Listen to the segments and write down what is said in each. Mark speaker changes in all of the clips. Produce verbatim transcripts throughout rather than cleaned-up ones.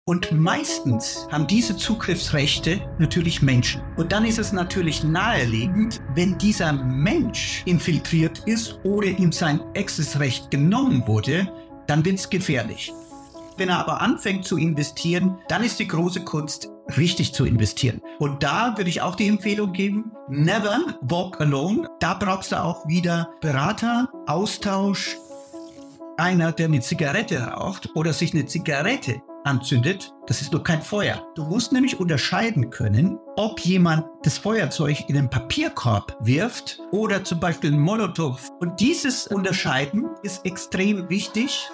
Speaker 1: Und meistens haben diese Zugriffsrechte natürlich Menschen. Und dann ist es natürlich naheliegend, wenn dieser Mensch infiltriert ist oder ihm sein Accessrecht genommen wurde, dann wird es gefährlich. Wenn er aber anfängt zu investieren, dann ist die große Kunst, richtig zu investieren. Und da würde ich auch die Empfehlung geben, never walk alone. Da brauchst du auch wieder Berater, Austausch. Einer, der eine Zigarette raucht oder sich eine Zigarette anzündet, das ist nur kein Feuer. Du musst nämlich unterscheiden können, ob jemand das Feuerzeug in einen Papierkorb wirft oder zum Beispiel einen Molotow. Und dieses Unterscheiden ist extrem wichtig.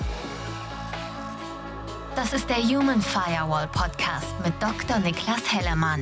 Speaker 2: Das ist der Human Firewall Podcast mit Doktor Niklas Hellermann.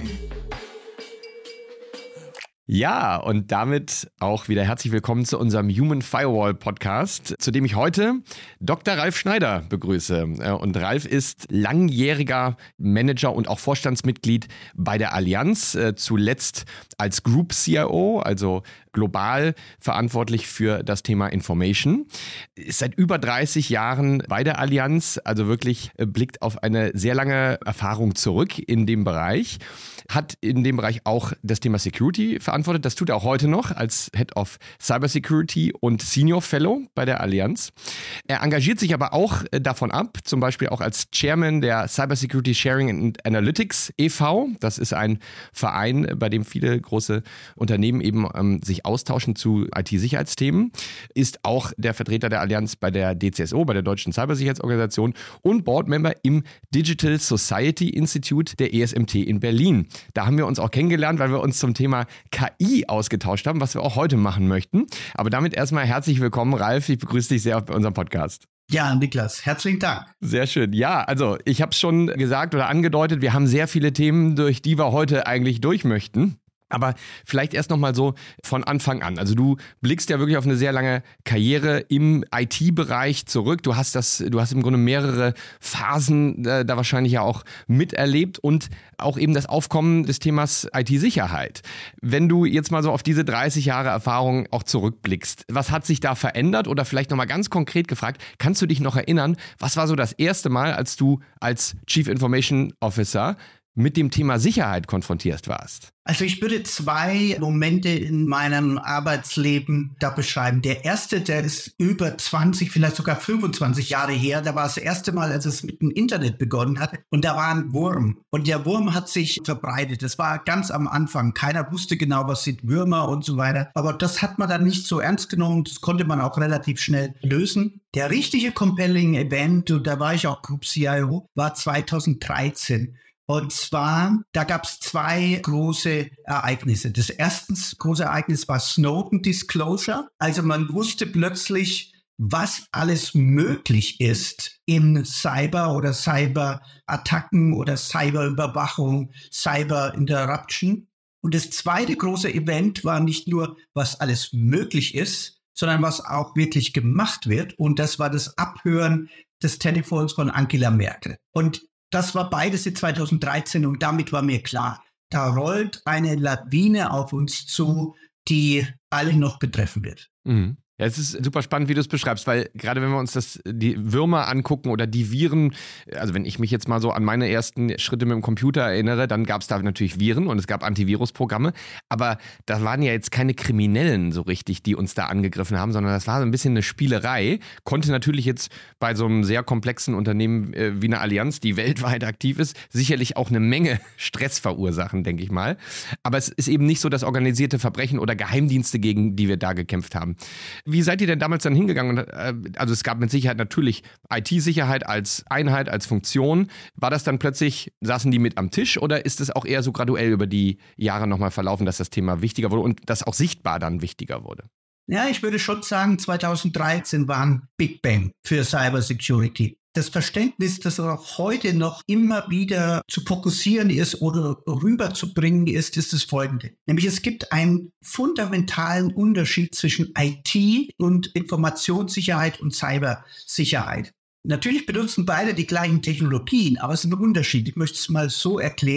Speaker 3: Ja, und damit auch wieder herzlich willkommen zu unserem Human Firewall Podcast, zu dem ich heute Doktor Ralf Schneider begrüße. Und Ralf ist langjähriger Manager und auch Vorstandsmitglied bei der Allianz, zuletzt als Group C I O, also global verantwortlich für das Thema Information. Ist seit über dreißig Jahren bei der Allianz, also wirklich blickt auf eine sehr lange Erfahrung zurück in dem Bereich. Hat in dem Bereich auch das Thema Security verantwortet. Das tut er auch heute noch als Head of Cybersecurity und Senior Fellow bei der Allianz. Er engagiert sich aber auch davon ab, zum Beispiel auch als Chairman der Cybersecurity Sharing and Analytics e V Das ist ein Verein, bei dem viele große Unternehmen eben ähm, sich austauschen zu I T-Sicherheitsthemen. Ist auch der Vertreter der Allianz bei der D C S O, bei der Deutschen Cybersicherheitsorganisation und Boardmember im Digital Society Institute der E S M T in Berlin. Da haben wir uns auch kennengelernt, weil wir uns zum Thema K I ausgetauscht haben, was wir auch heute machen möchten. Aber damit erstmal herzlich willkommen, Ralf. Ich begrüße dich sehr bei unserem Podcast.
Speaker 1: Ja, Niklas, herzlichen Dank.
Speaker 3: Sehr schön. Ja, also ich habe es schon gesagt oder angedeutet, wir haben sehr viele Themen, durch die wir heute eigentlich durch möchten. Aber vielleicht erst nochmal so von Anfang an. Also du blickst ja wirklich auf eine sehr lange Karriere im I T-Bereich zurück. Du hast das, du hast im Grunde mehrere Phasen äh, da wahrscheinlich ja auch miterlebt und auch eben das Aufkommen des Themas I T-Sicherheit. Wenn du jetzt mal so auf diese dreißig Jahre Erfahrung auch zurückblickst, was hat sich da verändert? Oder vielleicht nochmal ganz konkret gefragt, kannst du dich noch erinnern, was war so das erste Mal, als du als Chief Information Officer mit dem Thema Sicherheit konfrontiert warst?
Speaker 1: Also ich würde zwei Momente in meinem Arbeitsleben da beschreiben. Der erste, der ist über zwanzig, vielleicht sogar fünfundzwanzig Jahre her. Da war das erste Mal, als es mit dem Internet begonnen hat. Und da war ein Wurm. Und der Wurm hat sich verbreitet. Das war ganz am Anfang. Keiner wusste genau, was sind Würmer und so weiter. Aber das hat man dann nicht so ernst genommen. Das konnte man auch relativ schnell lösen. Der richtige compelling Event, und da war ich auch Group C I O, war zweitausenddreizehn. Und zwar, da gab es zwei große Ereignisse. Das erste große Ereignis war Snowden Disclosure. Also man wusste plötzlich, was alles möglich ist in Cyber oder Cyberattacken oder Cyberüberwachung, Cyber-Interruption. Und das zweite große Event war nicht nur, was alles möglich ist, sondern was auch wirklich gemacht wird. Und das war das Abhören des Telefons von Angela Merkel. Und das war beides in zweitausenddreizehn und damit war mir klar, da rollt eine Lawine auf uns zu, die alle noch betreffen wird.
Speaker 3: Mhm. Ja, es ist super spannend, wie du es beschreibst, weil gerade wenn wir uns das, die Würmer angucken oder die Viren, also wenn ich mich jetzt mal so an meine ersten Schritte mit dem Computer erinnere, dann gab es da natürlich Viren und es gab Antivirusprogramme, aber da waren ja jetzt keine Kriminellen so richtig, die uns da angegriffen haben, sondern das war so ein bisschen eine Spielerei, konnte natürlich jetzt bei so einem sehr komplexen Unternehmen äh, wie einer Allianz, die weltweit aktiv ist, sicherlich auch eine Menge Stress verursachen, denke ich mal, aber es ist eben nicht so das organisierte Verbrechen oder Geheimdienste, gegen die wir da gekämpft haben. Wie seid ihr denn damals dann hingegangen? Also es gab mit Sicherheit natürlich I T-Sicherheit als Einheit, als Funktion. War das dann plötzlich, saßen die mit am Tisch oder ist es auch eher so graduell über die Jahre nochmal verlaufen, dass das Thema wichtiger wurde und das auch sichtbar dann wichtiger wurde?
Speaker 1: Ja, ich würde schon sagen, zweitausenddreizehn war ein Big Bang für Cybersecurity. Das Verständnis, das auch heute noch immer wieder zu fokussieren ist oder rüberzubringen ist, ist das folgende. Nämlich es gibt einen fundamentalen Unterschied zwischen I T und Informationssicherheit und Cybersicherheit. Natürlich benutzen beide die gleichen Technologien, aber es ist ein Unterschied. Ich möchte es mal so erklären.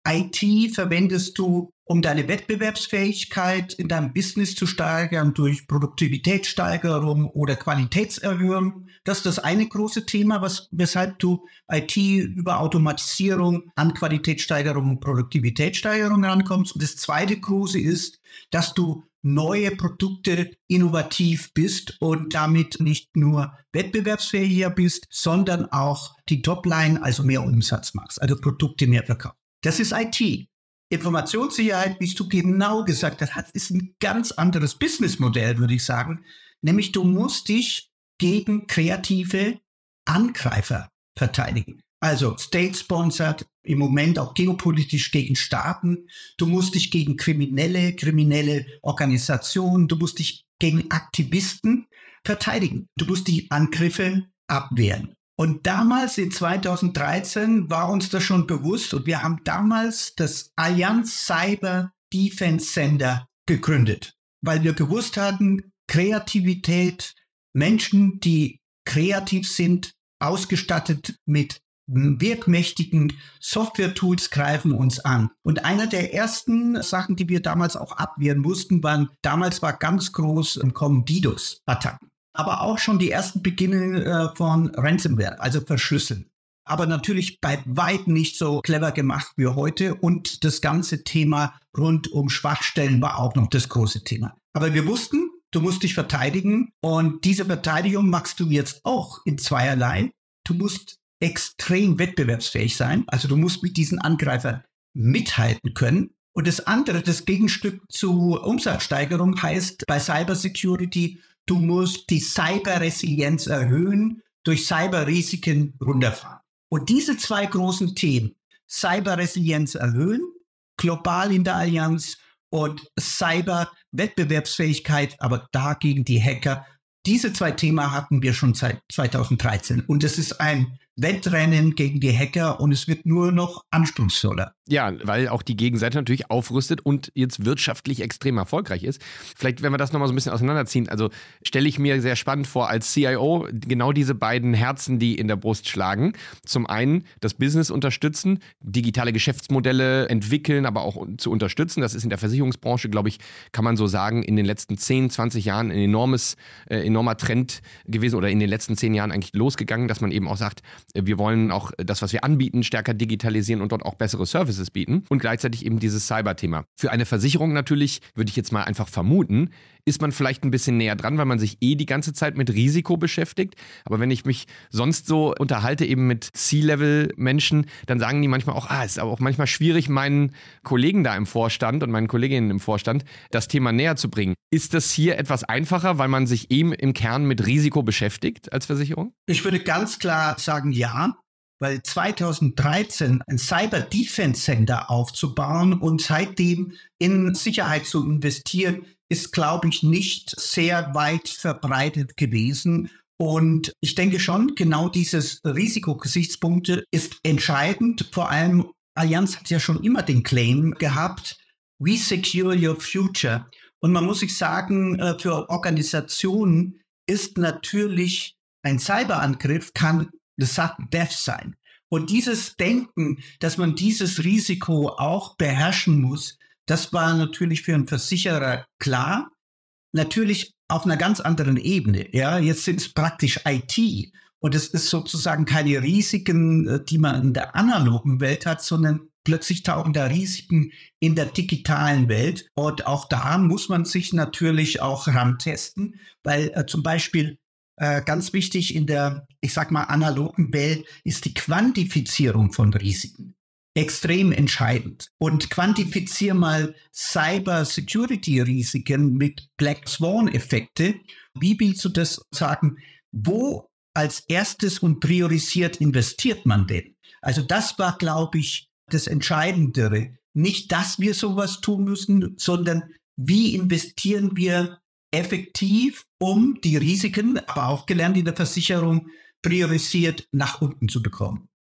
Speaker 1: I T verwendest du, um deine Wettbewerbsfähigkeit in deinem Business zu steigern durch Produktivitätssteigerung oder Qualitätserhöhung. Das ist das eine große Thema, was, weshalb du I T über Automatisierung an Qualitätssteigerung und Produktivitätssteigerung rankommst. Und das zweite große ist, dass du neue Produkte innovativ bist und damit nicht nur wettbewerbsfähiger bist, sondern auch die Topline, also mehr Umsatz machst, also Produkte mehr verkaufst. Das ist I T. Informationssicherheit, wie du genau gesagt hast, ist ein ganz anderes Businessmodell, würde ich sagen. Nämlich du musst dich gegen kreative Angreifer verteidigen. Also state-sponsored, im Moment auch geopolitisch gegen Staaten. Du musst dich gegen kriminelle, kriminelle Organisationen, du musst dich gegen Aktivisten verteidigen. Du musst die Angriffe abwehren. Und damals in zweitausenddreizehn war uns das schon bewusst und wir haben damals das Allianz Cyber Defense Center gegründet, weil wir gewusst hatten, Kreativität, Menschen, die kreativ sind, ausgestattet mit wirkmächtigen Software-Tools greifen uns an. Und einer der ersten Sachen, die wir damals auch abwehren mussten, waren, damals war ganz groß im Kommen DDoS-Attacken. Aber auch schon die ersten Beginne äh, von Ransomware, also Verschlüsseln. Aber natürlich bei weitem nicht so clever gemacht wie heute. Und das ganze Thema rund um Schwachstellen war auch noch das große Thema. Aber wir wussten, du musst dich verteidigen. Und diese Verteidigung machst du jetzt auch in zweierlei. Du musst extrem wettbewerbsfähig sein. Also du musst mit diesen Angreifern mithalten können. Und das andere, das Gegenstück zu Umsatzsteigerung heißt bei Cybersecurity, du musst die Cyberresilienz erhöhen, durch Cyberrisiken runterfahren. Und diese zwei großen Themen, Cyberresilienz erhöhen, global in der Allianz und Cyberwettbewerbsfähigkeit, aber dagegen die Hacker, diese zwei Themen hatten wir schon seit zweitausenddreizehn. Und es ist ein Wettrennen gegen die Hacker und es wird nur noch anspruchsvoller.
Speaker 3: Ja, weil auch die Gegenseite natürlich aufrüstet und jetzt wirtschaftlich extrem erfolgreich ist. Vielleicht, wenn wir das nochmal so ein bisschen auseinanderziehen, also stelle ich mir sehr spannend vor, als C I O genau diese beiden Herzen, die in der Brust schlagen. Zum einen das Business unterstützen, digitale Geschäftsmodelle entwickeln, aber auch zu unterstützen. Das ist in der Versicherungsbranche, glaube ich, kann man so sagen, in den letzten zehn, zwanzig Jahren ein enormes, äh, enormer Trend gewesen oder in den letzten zehn Jahren eigentlich losgegangen, dass man eben auch sagt, wir wollen auch das, was wir anbieten, stärker digitalisieren und dort auch bessere Services bieten und gleichzeitig eben dieses Cyber-Thema. Für eine Versicherung natürlich, würde ich jetzt mal einfach vermuten, ist man vielleicht ein bisschen näher dran, weil man sich eh die ganze Zeit mit Risiko beschäftigt. Aber wenn ich mich sonst so unterhalte eben mit C-Level-Menschen, dann sagen die manchmal auch, ah, es ist aber auch manchmal schwierig, meinen Kollegen da im Vorstand und meinen Kolleginnen im Vorstand das Thema näher zu bringen. Ist das hier etwas einfacher, weil man sich eben im Kern mit Risiko beschäftigt als Versicherung?
Speaker 1: Ich würde ganz klar sagen, ja. Weil zweitausenddreizehn ein Cyber Defense Center aufzubauen und seitdem in Sicherheit zu investieren, ist, glaube ich, nicht sehr weit verbreitet gewesen. Und ich denke schon, genau dieses Risikogesichtspunkte ist entscheidend. Vor allem, Allianz hat ja schon immer den Claim gehabt, we secure your future. Und man muss sich sagen, für Organisationen ist natürlich ein Cyberangriff kann das Sudden Death sein. Und dieses Denken, dass man dieses Risiko auch beherrschen muss, das war natürlich für einen Versicherer klar. Natürlich auf einer ganz anderen Ebene. Ja, jetzt sind es praktisch I T. Und es ist sozusagen keine Risiken, die man in der analogen Welt hat, sondern plötzlich tauchen da Risiken in der digitalen Welt. Und auch da muss man sich natürlich auch rantesten, weil äh, zum Beispiel Äh, ganz wichtig in der, ich sag mal, analogen Welt ist die Quantifizierung von Risiken. Extrem entscheidend. Und quantifizier mal Cyber-Security-Risiken mit Black Swan-Effekte. Wie willst du das sagen? Wo als erstes und priorisiert investiert man denn? Also das war, glaube ich, das Entscheidendere. Nicht, dass wir sowas tun müssen, sondern wie investieren wir effektiv, um die Risiken, aber auch gelernt in der Versicherung, priorisiert nach unten zu bekommen.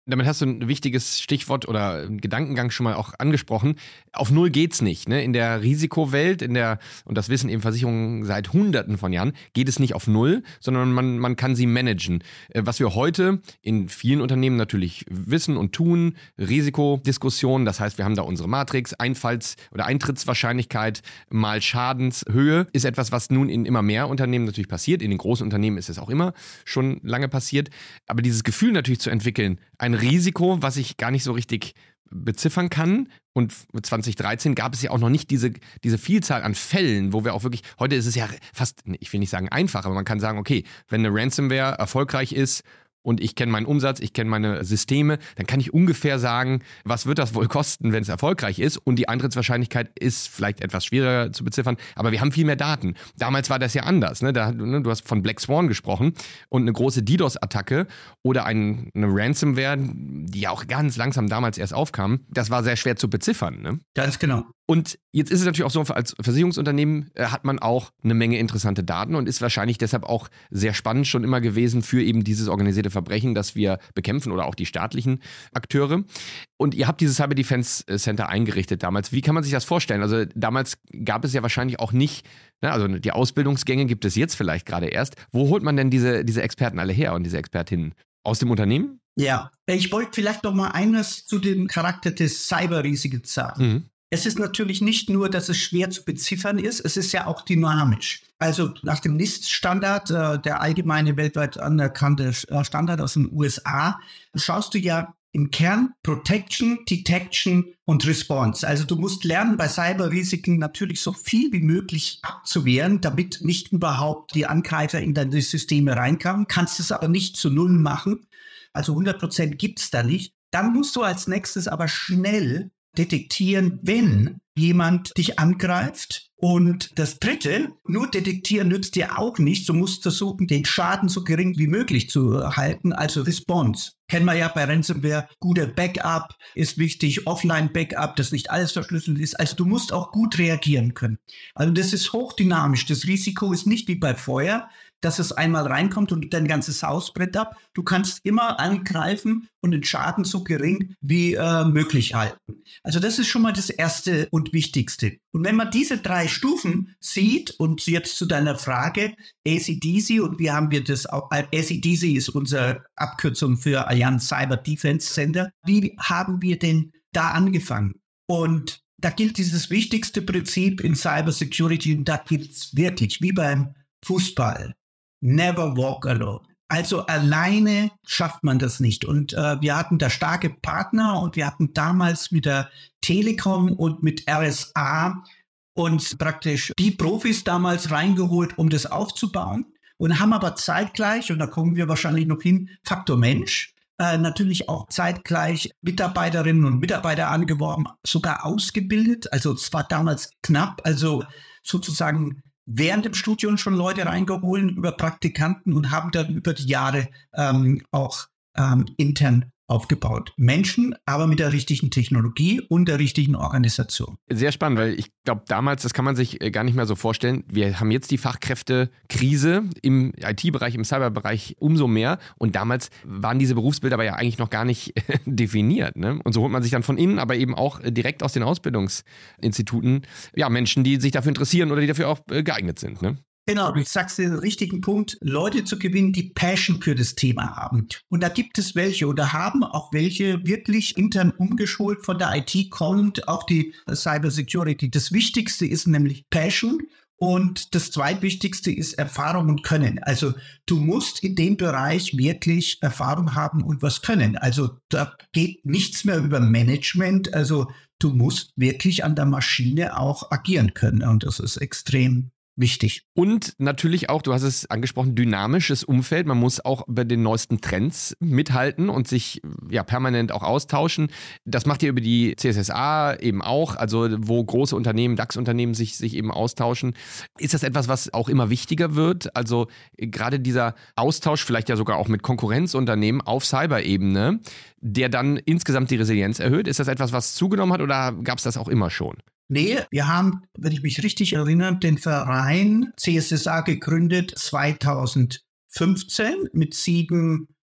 Speaker 3: Damit hast du ein wichtiges Stichwort oder einen Gedankengang schon mal auch angesprochen. Auf Null geht's nicht. Ne? In der Risikowelt, in der, und das wissen eben Versicherungen seit Hunderten von Jahren, geht es nicht auf Null, sondern man, man kann sie managen. Was wir heute in vielen Unternehmen natürlich wissen und tun, Risikodiskussionen, das heißt, wir haben da unsere Matrix, Einfalls- oder Eintrittswahrscheinlichkeit mal Schadenshöhe, ist etwas, was nun in immer mehr Unternehmen natürlich passiert. In den großen Unternehmen ist es auch immer schon lange passiert. Aber dieses Gefühl natürlich zu entwickeln, ein Risiko, was ich gar nicht so richtig beziffern kann. Und zwanzig dreizehn gab es ja auch noch nicht diese, diese Vielzahl an Fällen, wo wir auch wirklich, heute ist es ja fast, ich will nicht sagen einfach, aber man kann sagen, okay, wenn eine Ransomware erfolgreich ist, und ich kenne meinen Umsatz, ich kenne meine Systeme, dann kann ich ungefähr sagen, was wird das wohl kosten, wenn es erfolgreich ist. Und die Eintrittswahrscheinlichkeit ist vielleicht etwas schwieriger zu beziffern, aber wir haben viel mehr Daten. Damals war das ja anders. Ne? Da, ne, du hast von Black Swan gesprochen und eine große DDoS-Attacke oder ein, eine Ransomware, die ja auch ganz langsam damals erst aufkam, das war sehr schwer zu beziffern. Ne?
Speaker 1: Ganz genau.
Speaker 3: Und jetzt ist es natürlich auch so, als Versicherungsunternehmen äh, hat man auch eine Menge interessante Daten und ist wahrscheinlich deshalb auch sehr spannend schon immer gewesen für eben dieses organisierte Verbrechen, das wir bekämpfen oder auch die staatlichen Akteure. Und ihr habt dieses Cyber Defense Center eingerichtet damals. Wie kann man sich das vorstellen? Also damals gab es ja wahrscheinlich auch nicht, ne, also die Ausbildungsgänge gibt es jetzt vielleicht gerade erst. Wo holt man denn diese, diese Experten alle her und diese Expertinnen? Aus dem Unternehmen?
Speaker 1: Ja, ich wollte vielleicht noch mal eines zu dem Charakter des Cyberrisiken sagen. Mhm. Es ist natürlich nicht nur, dass es schwer zu beziffern ist, es ist ja auch dynamisch. Also nach dem NIST-Standard, äh, der allgemeine weltweit anerkannte Standard aus den U S A, schaust du ja im Kern Protection, Detection und Response. Also du musst lernen, bei Cyberrisiken natürlich so viel wie möglich abzuwehren, damit nicht überhaupt die Angreifer in deine Systeme reinkommen. Kannst es aber nicht zu Null machen. Also hundert Prozent gibt es da nicht. Dann musst du als nächstes aber schnell detektieren, wenn jemand dich angreift. Und das Dritte, nur detektieren nützt dir auch nichts. Du musst versuchen, den Schaden so gering wie möglich zu halten, also Response. Kennen wir ja bei Ransomware, guter Backup ist wichtig, Offline-Backup, dass nicht alles verschlüsselt ist. Also du musst auch gut reagieren können. Also das ist hochdynamisch. Das Risiko ist nicht wie bei Feuer, dass es einmal reinkommt und dein ganzes Haus brennt ab. Du kannst immer angreifen und den Schaden so gering wie äh, möglich halten. Also das ist schon mal das Erste und Wichtigste. Und wenn man diese drei Stufen sieht und jetzt zu deiner Frage, A C D C, und wie haben wir das auch, A C D C ist unsere Abkürzung für Allianz Cyber Defense Center, wie haben wir denn da angefangen? Und da gilt dieses wichtigste Prinzip in Cyber Security, und da gilt es wirklich wie beim Fußball. Never walk alone. Also alleine schafft man das nicht. Und äh, wir hatten da starke Partner und wir hatten damals mit der Telekom und mit R S A uns praktisch die Profis damals reingeholt, um das aufzubauen. Und haben aber zeitgleich, und da kommen wir wahrscheinlich noch hin, Faktor Mensch, äh, natürlich auch zeitgleich Mitarbeiterinnen und Mitarbeiter angeworben, sogar ausgebildet. Also es war damals knapp, also sozusagen während dem Studium schon Leute reingeholt über Praktikanten und haben dann über die Jahre ähm, auch ähm, intern aufgebaut. Menschen, aber mit der richtigen Technologie und der richtigen Organisation.
Speaker 3: Sehr spannend, weil ich glaube, damals, das kann man sich gar nicht mehr so vorstellen. Wir haben jetzt die Fachkräftekrise im I T-Bereich, im Cyberbereich umso mehr. Und damals waren diese Berufsbilder aber ja eigentlich noch gar nicht definiert. Ne? Und so holt man sich dann von innen, aber eben auch direkt aus den Ausbildungsinstituten, ja, Menschen, die sich dafür interessieren oder die dafür auch geeignet sind. Ne?
Speaker 1: Genau, du sagst den richtigen Punkt, Leute zu gewinnen, die Passion für das Thema haben. Und da gibt es welche oder haben auch welche wirklich intern umgeschult von der I T kommend, auch die Cyber Security. Das Wichtigste ist nämlich Passion und das Zweitwichtigste ist Erfahrung und Können. Also du musst in dem Bereich wirklich Erfahrung haben und was können. Also da geht nichts mehr über Management. Also du musst wirklich an der Maschine auch agieren können und das ist extrem wichtig.
Speaker 3: Und natürlich auch, du hast es angesprochen, dynamisches Umfeld. Man muss auch bei den neuesten Trends mithalten und sich ja permanent auch austauschen. Das macht ihr über die C S S A eben auch, also wo große Unternehmen, DAX-Unternehmen sich, sich eben austauschen. Ist das etwas, was auch immer wichtiger wird? Also gerade dieser Austausch, vielleicht ja sogar auch mit Konkurrenzunternehmen auf Cyber-Ebene, der dann insgesamt die Resilienz erhöht. Ist das etwas, was zugenommen hat oder gab es das auch immer schon?
Speaker 1: Nee, wir haben, wenn ich mich richtig erinnere, den Verein C S S A gegründet zweitausendfünfzehn mit sieben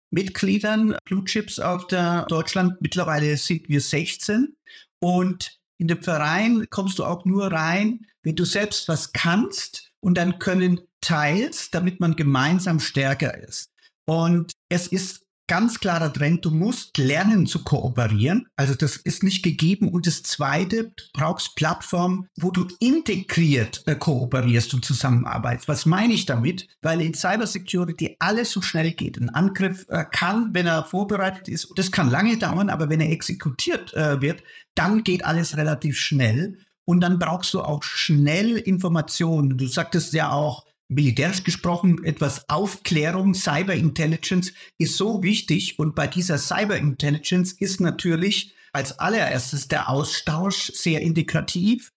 Speaker 1: Mitgliedern, Blue Chips auf der Deutschland. Mittlerweile sind wir sechzehn. Und in den Verein kommst du auch nur rein, wenn du selbst was kannst und dann können teilst, damit man gemeinsam stärker ist. Und es ist ganz klarer Trend, du musst lernen zu kooperieren. Also das ist nicht gegeben. Und das Zweite, du brauchst Plattformen, wo du integriert äh, kooperierst und zusammenarbeitest. Was meine ich damit? Weil in Cybersecurity alles so schnell geht. Ein Angriff äh, kann, wenn er vorbereitet ist, und das kann lange dauern, aber wenn er exekutiert äh, wird, dann geht alles relativ schnell. Und dann brauchst du auch schnell Informationen. Du sagtest ja auch, militärisch gesprochen, etwas Aufklärung, Cyber Intelligence ist so wichtig. Und bei dieser Cyber Intelligence ist natürlich als allererstes der Austausch sehr integrativ,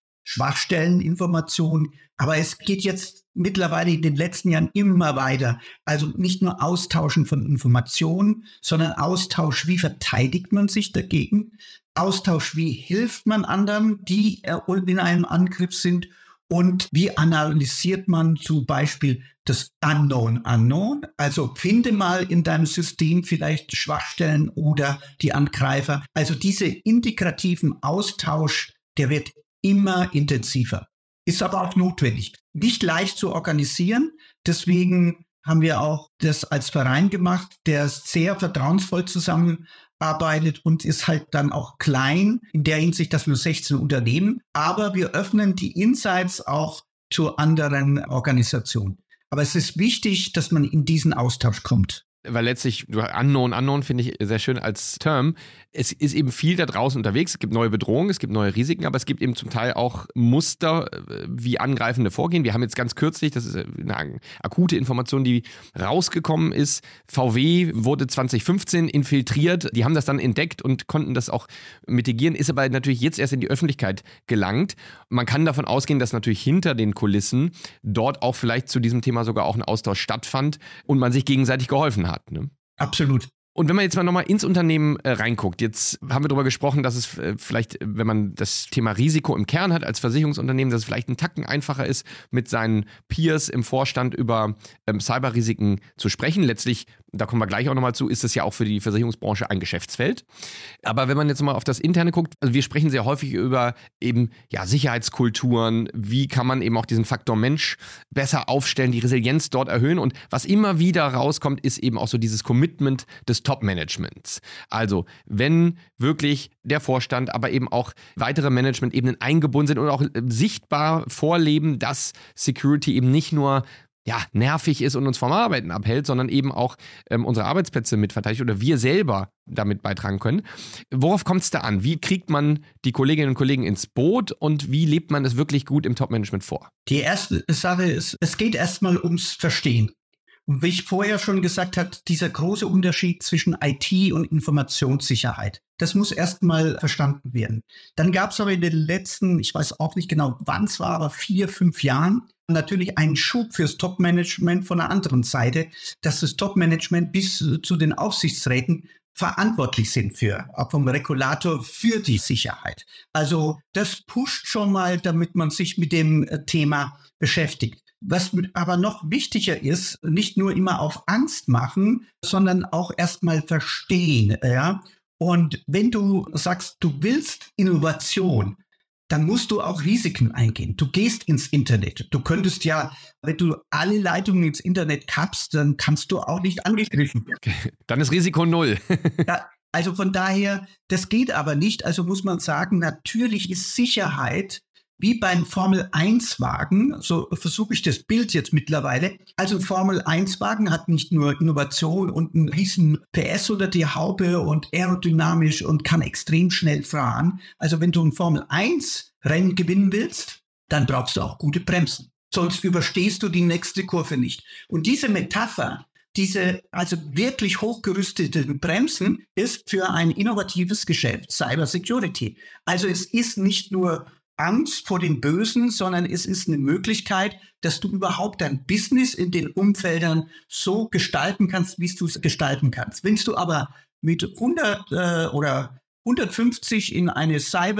Speaker 1: Schwachstelleninformationen. Aber es geht jetzt mittlerweile in den letzten Jahren immer weiter. Also nicht nur Austauschen von Informationen, sondern Austausch, wie verteidigt man sich dagegen? Austausch, wie hilft man anderen, die in einem Angriff sind? Und wie analysiert man zum Beispiel das Unknown Unknown? Also finde mal in deinem System vielleicht Schwachstellen oder die Angreifer. Also diese integrativen Austausch, der wird immer intensiver. Ist aber auch notwendig. Nicht leicht zu organisieren. Deswegen haben wir auch das als Verein gemacht, der sehr vertrauensvoll zusammenarbeitet und ist halt dann auch klein, in der Hinsicht, dass wir sechzehn Unternehmen. Aber wir öffnen die Insights auch zu anderen Organisationen. Aber es ist wichtig, dass man in diesen Austausch kommt.
Speaker 3: Weil letztlich, Unknown, Unknown finde ich sehr schön als Term. Es ist eben viel da draußen unterwegs. Es gibt neue Bedrohungen, es gibt neue Risiken, aber es gibt eben zum Teil auch Muster, wie Angreifende vorgehen. Wir haben jetzt ganz kürzlich, das ist eine akute Information, die rausgekommen ist. V W wurde zwanzig fünfzehn infiltriert. Die haben das dann entdeckt und konnten das auch mitigieren, ist aber natürlich jetzt erst in die Öffentlichkeit gelangt. Man kann davon ausgehen, dass natürlich hinter den Kulissen dort auch vielleicht zu diesem Thema sogar auch ein Austausch stattfand und man sich gegenseitig geholfen hat. Hat, ne?
Speaker 1: Absolut.
Speaker 3: Und wenn man jetzt mal nochmal ins Unternehmen äh, reinguckt, jetzt haben wir darüber gesprochen, dass es äh, vielleicht, wenn man das Thema Risiko im Kern hat als Versicherungsunternehmen, dass es vielleicht einen Tacken einfacher ist, mit seinen Peers im Vorstand über ähm, Cyberrisiken zu sprechen. Letztlich, da kommen wir gleich auch nochmal zu, ist es ja auch für die Versicherungsbranche ein Geschäftsfeld. Aber wenn man jetzt mal auf das Interne guckt, also wir sprechen sehr häufig über eben ja, Sicherheitskulturen, wie kann man eben auch diesen Faktor Mensch besser aufstellen, die Resilienz dort erhöhen. Und was immer wieder rauskommt, ist eben auch so dieses Commitment des Top-Managements. Also wenn wirklich der Vorstand, aber eben auch weitere Management-Ebenen eingebunden sind und auch sichtbar vorleben, dass Security eben nicht nur ja, nervig ist und uns vom Arbeiten abhält, sondern eben auch ähm, unsere Arbeitsplätze mitverteidigt oder wir selber damit beitragen können. Worauf kommt es da an? Wie kriegt man die Kolleginnen und Kollegen ins Boot und wie lebt man es wirklich gut im Top-Management vor?
Speaker 1: Die erste Sache ist, es geht erstmal ums Verstehen. Und wie ich vorher schon gesagt habe, dieser große Unterschied zwischen I T und Informationssicherheit, das muss erstmal verstanden werden. Dann gab es aber in den letzten, ich weiß auch nicht genau, wann es war, aber vier, fünf Jahren, natürlich einen Schub fürs Top-Management von der anderen Seite, dass das Top-Management bis zu den Aufsichtsräten verantwortlich sind für, auch vom Regulator für die Sicherheit. Also das pusht schon mal, damit man sich mit dem Thema beschäftigt. Was aber noch wichtiger ist, nicht nur immer auf Angst machen, sondern auch erstmal verstehen. Ja? Und wenn du sagst, du willst Innovation, dann musst du auch Risiken eingehen. Du gehst ins Internet. Du könntest ja, wenn du alle Leitungen ins Internet kappst, dann kannst du auch nicht angegriffen werden.
Speaker 3: Okay. Dann ist Risiko null.
Speaker 1: Ja, also von daher, das geht aber nicht. Also muss man sagen, natürlich ist Sicherheit wie beim Formel eins Wagen, so versuche ich das Bild jetzt mittlerweile. Also ein Formel eins Wagen hat nicht nur Innovation und einen riesen P S unter die Haube und aerodynamisch und kann extrem schnell fahren. Also wenn du ein Formel eins Rennen gewinnen willst, dann brauchst du auch gute Bremsen. Sonst überstehst du die nächste Kurve nicht. Und diese Metapher, diese also wirklich hochgerüsteten Bremsen, ist für ein innovatives Geschäft Cyber Security. Also es ist nicht nur Angst vor den Bösen, sondern es ist eine Möglichkeit, dass du überhaupt dein Business in den Umfeldern so gestalten kannst, wie du es gestalten kannst. Wenn du aber mit hundert äh, oder hundertfünfzig in eine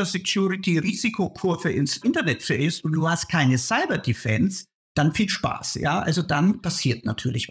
Speaker 1: Cyber-Security-Risikokurve ins Internet fällst und du hast keine Cyber-Defense, dann viel Spaß. Ja, also dann passiert natürlich was.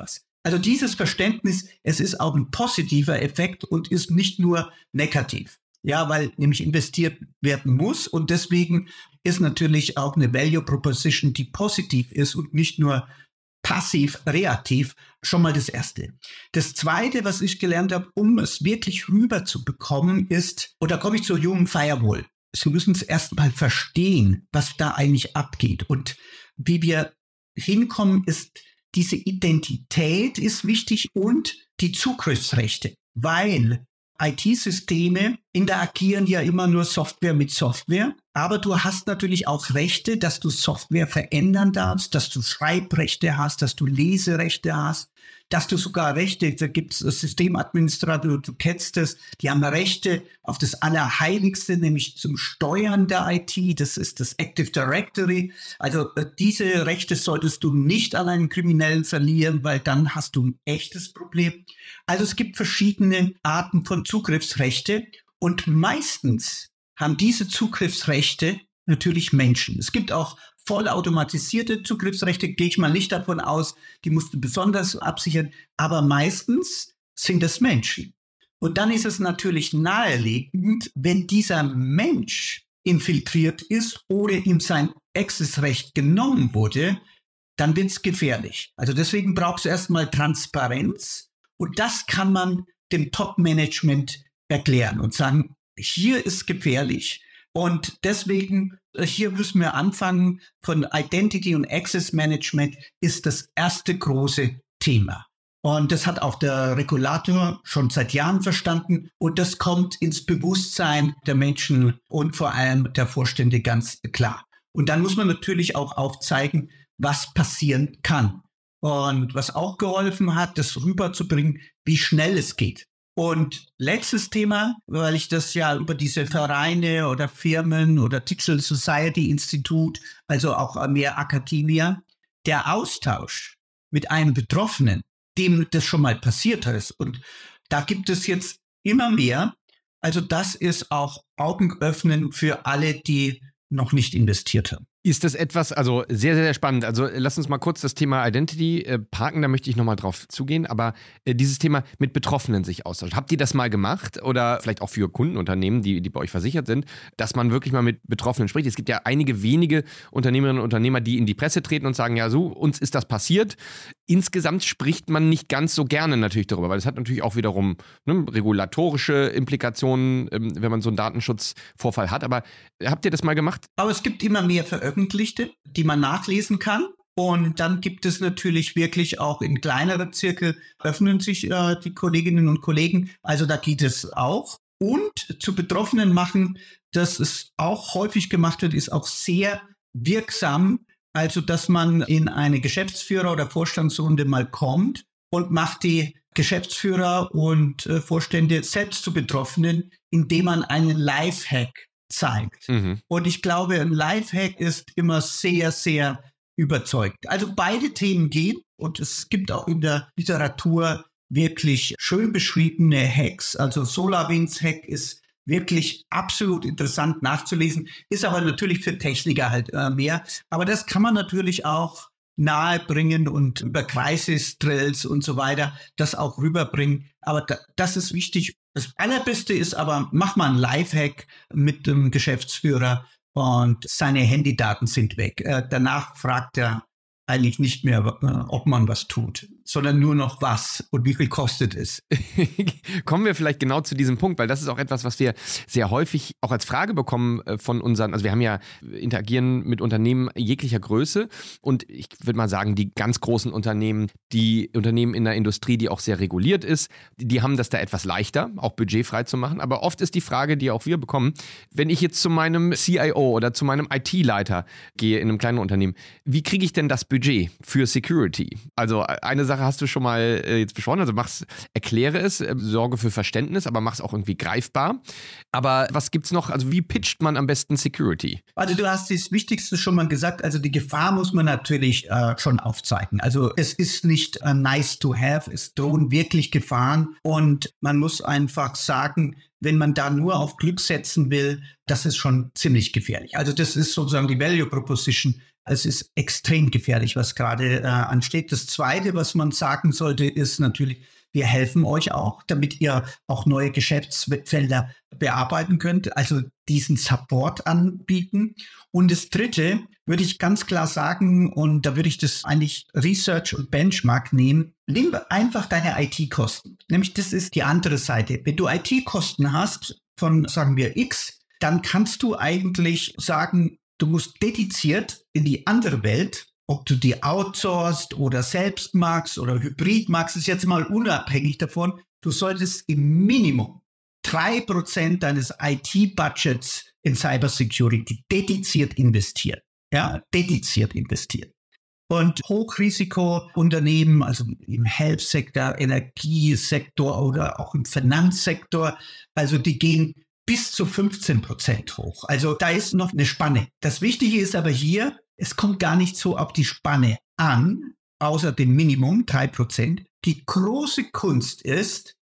Speaker 1: Also dieses Verständnis, es ist auch ein positiver Effekt und ist nicht nur negativ. Ja, weil nämlich investiert werden muss und deswegen ist natürlich auch eine Value Proposition, die positiv ist und nicht nur passiv, reaktiv, schon mal das Erste. Das Zweite, was ich gelernt habe, um es wirklich rüberzubekommen, ist, und da komme ich zur Human Firewall. Sie müssen es erst mal verstehen, was da eigentlich abgeht. Und wie wir hinkommen, ist, diese Identität ist wichtig und die Zugriffsrechte, weil I T-Systeme interagieren ja immer nur Software mit Software, aber du hast natürlich auch Rechte, dass du Software verändern darfst, dass du Schreibrechte hast, dass du Leserechte hast, dass du sogar Rechte, da gibt es Systemadministrator, du kennst das, die haben Rechte auf das Allerheiligste, nämlich zum Steuern der I T, das ist das Active Directory. Also diese Rechte solltest du nicht an einen Kriminellen verlieren, weil dann hast du ein echtes Problem. Also es gibt verschiedene Arten von Zugriffsrechte und meistens haben diese Zugriffsrechte natürlich Menschen. Es gibt auch vollautomatisierte Zugriffsrechte, gehe ich mal nicht davon aus, die musst du besonders absichern, aber meistens sind es Menschen. Und dann ist es natürlich naheliegend, wenn dieser Mensch infiltriert ist oder ihm sein Accessrecht genommen wurde, dann wird es gefährlich. Also deswegen brauchst du erstmal Transparenz und das kann man dem Top-Management erklären und sagen, hier ist gefährlich. Und deswegen, hier müssen wir anfangen, von Identity und Access Management ist das erste große Thema. Und das hat auch der Regulator schon seit Jahren verstanden. Und das kommt ins Bewusstsein der Menschen und vor allem der Vorstände ganz klar. Und dann muss man natürlich auch aufzeigen, was passieren kann. Und was auch geholfen hat, das rüberzubringen, wie schnell es geht. Und letztes Thema, weil ich das ja über diese Vereine oder Firmen oder Digital Society Institute, also auch mehr Akademie, der Austausch mit einem Betroffenen, dem das schon mal passiert ist. Und da gibt es jetzt immer mehr. Also das ist auch Augenöffnen für alle, die noch nicht investiert haben.
Speaker 3: Ist das etwas, also sehr, sehr, sehr spannend. Also lass uns mal kurz das Thema Identity äh, parken, da möchte ich nochmal drauf zugehen. Aber äh, dieses Thema mit Betroffenen sich austauschen. Habt ihr das mal gemacht oder vielleicht auch für Kundenunternehmen, die, die bei euch versichert sind, dass man wirklich mal mit Betroffenen spricht? Es gibt ja einige wenige Unternehmerinnen und Unternehmer, die in die Presse treten und sagen, ja so, uns ist das passiert. Insgesamt spricht man nicht ganz so gerne natürlich darüber, weil es hat natürlich auch wiederum ne, regulatorische Implikationen, ähm, wenn man so einen Datenschutzvorfall hat. Aber habt ihr das mal gemacht?
Speaker 1: Aber es gibt immer mehr Veröffentlichungen, die man nachlesen kann. Und dann gibt es natürlich wirklich auch in kleineren Zirkel, öffnen sich äh, die Kolleginnen und Kollegen. Also da geht es auch. Und zu Betroffenen machen, dass es auch häufig gemacht wird, ist auch sehr wirksam. Also dass man in eine Geschäftsführer- oder Vorstandsrunde mal kommt und macht die Geschäftsführer und äh, Vorstände selbst zu Betroffenen, indem man einen Lifehack zeigt. Mhm. Und ich glaube, ein Lifehack ist immer sehr, sehr überzeugt. Also beide Themen gehen und es gibt auch in der Literatur wirklich schön beschriebene Hacks. Also SolarWinds Hack ist wirklich absolut interessant nachzulesen, ist aber natürlich für Techniker halt äh, mehr. Aber das kann man natürlich auch nahebringen und über Crisis Drills und so weiter das auch rüberbringen. Aber da, das ist wichtig. Das Allerbeste ist aber, mach mal einen Lifehack mit dem Geschäftsführer und seine Handydaten sind weg. Äh, danach fragt er eigentlich nicht mehr, äh, ob man was tut, sondern nur noch was und wie viel kostet es.
Speaker 3: Kommen wir vielleicht genau zu diesem Punkt, weil das ist auch etwas, was wir sehr häufig auch als Frage bekommen von unseren, also wir haben ja interagieren mit Unternehmen jeglicher Größe und ich würde mal sagen, die ganz großen Unternehmen, die Unternehmen in der Industrie, die auch sehr reguliert ist, die haben das da etwas leichter, auch budgetfrei zu machen, aber oft ist die Frage, die auch wir bekommen, wenn ich jetzt zu meinem C I O oder zu meinem I T-Leiter gehe in einem kleinen Unternehmen, wie kriege ich denn das Budget für Security? Also eine Sache hast du schon mal äh, jetzt besprochen, also mach's, erkläre es, äh, sorge für Verständnis, aber mach's auch irgendwie greifbar. Aber was gibt's noch, also wie pitcht man am besten Security?
Speaker 1: Also du hast das Wichtigste schon mal gesagt, also die Gefahr muss man natürlich äh, schon aufzeigen. Also es ist nicht äh, nice to have, es drohen wirklich Gefahren und man muss einfach sagen, wenn man da nur auf Glück setzen will, das ist schon ziemlich gefährlich. Also das ist sozusagen die Value Proposition. Es ist extrem gefährlich, was gerade äh, ansteht. Das Zweite, was man sagen sollte, ist natürlich, wir helfen euch auch, damit ihr auch neue Geschäftsfelder bearbeiten könnt, also diesen Support anbieten. Und das Dritte würde ich ganz klar sagen, und da würde ich das eigentlich Research und Benchmark nehmen, nimm einfach deine I T-Kosten. Nämlich das ist die andere Seite. Wenn du I T-Kosten hast von, sagen wir, X, dann kannst du eigentlich sagen, du musst dediziert in die andere Welt, ob du die outsourced oder selbst magst oder hybrid magst, ist jetzt mal unabhängig davon. Du solltest im Minimum drei Prozent deines I T-Budgets in Cybersecurity dediziert investieren. Ja, dediziert investieren. Und Hochrisikounternehmen, also im Health-Sektor, Energiesektor oder auch im Finanzsektor, also die gehen bis zu fünfzehn Prozent hoch. Also da ist noch eine Spanne. Das Wichtige ist aber hier, es kommt gar nicht so auf die Spanne an, außer dem Minimum, drei Prozent. Die große Kunst ist,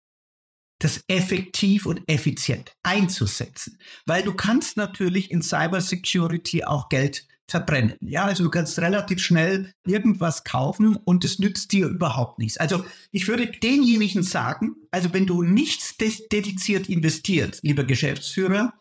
Speaker 1: das effektiv und effizient einzusetzen. Weil du kannst natürlich in Cybersecurity auch Geld verbrennen. Ja, also du kannst relativ schnell irgendwas kaufen und es nützt dir überhaupt nichts. Also ich würde denjenigen sagen, also wenn du nichts des- dediziert investierst, lieber Geschäftsführer,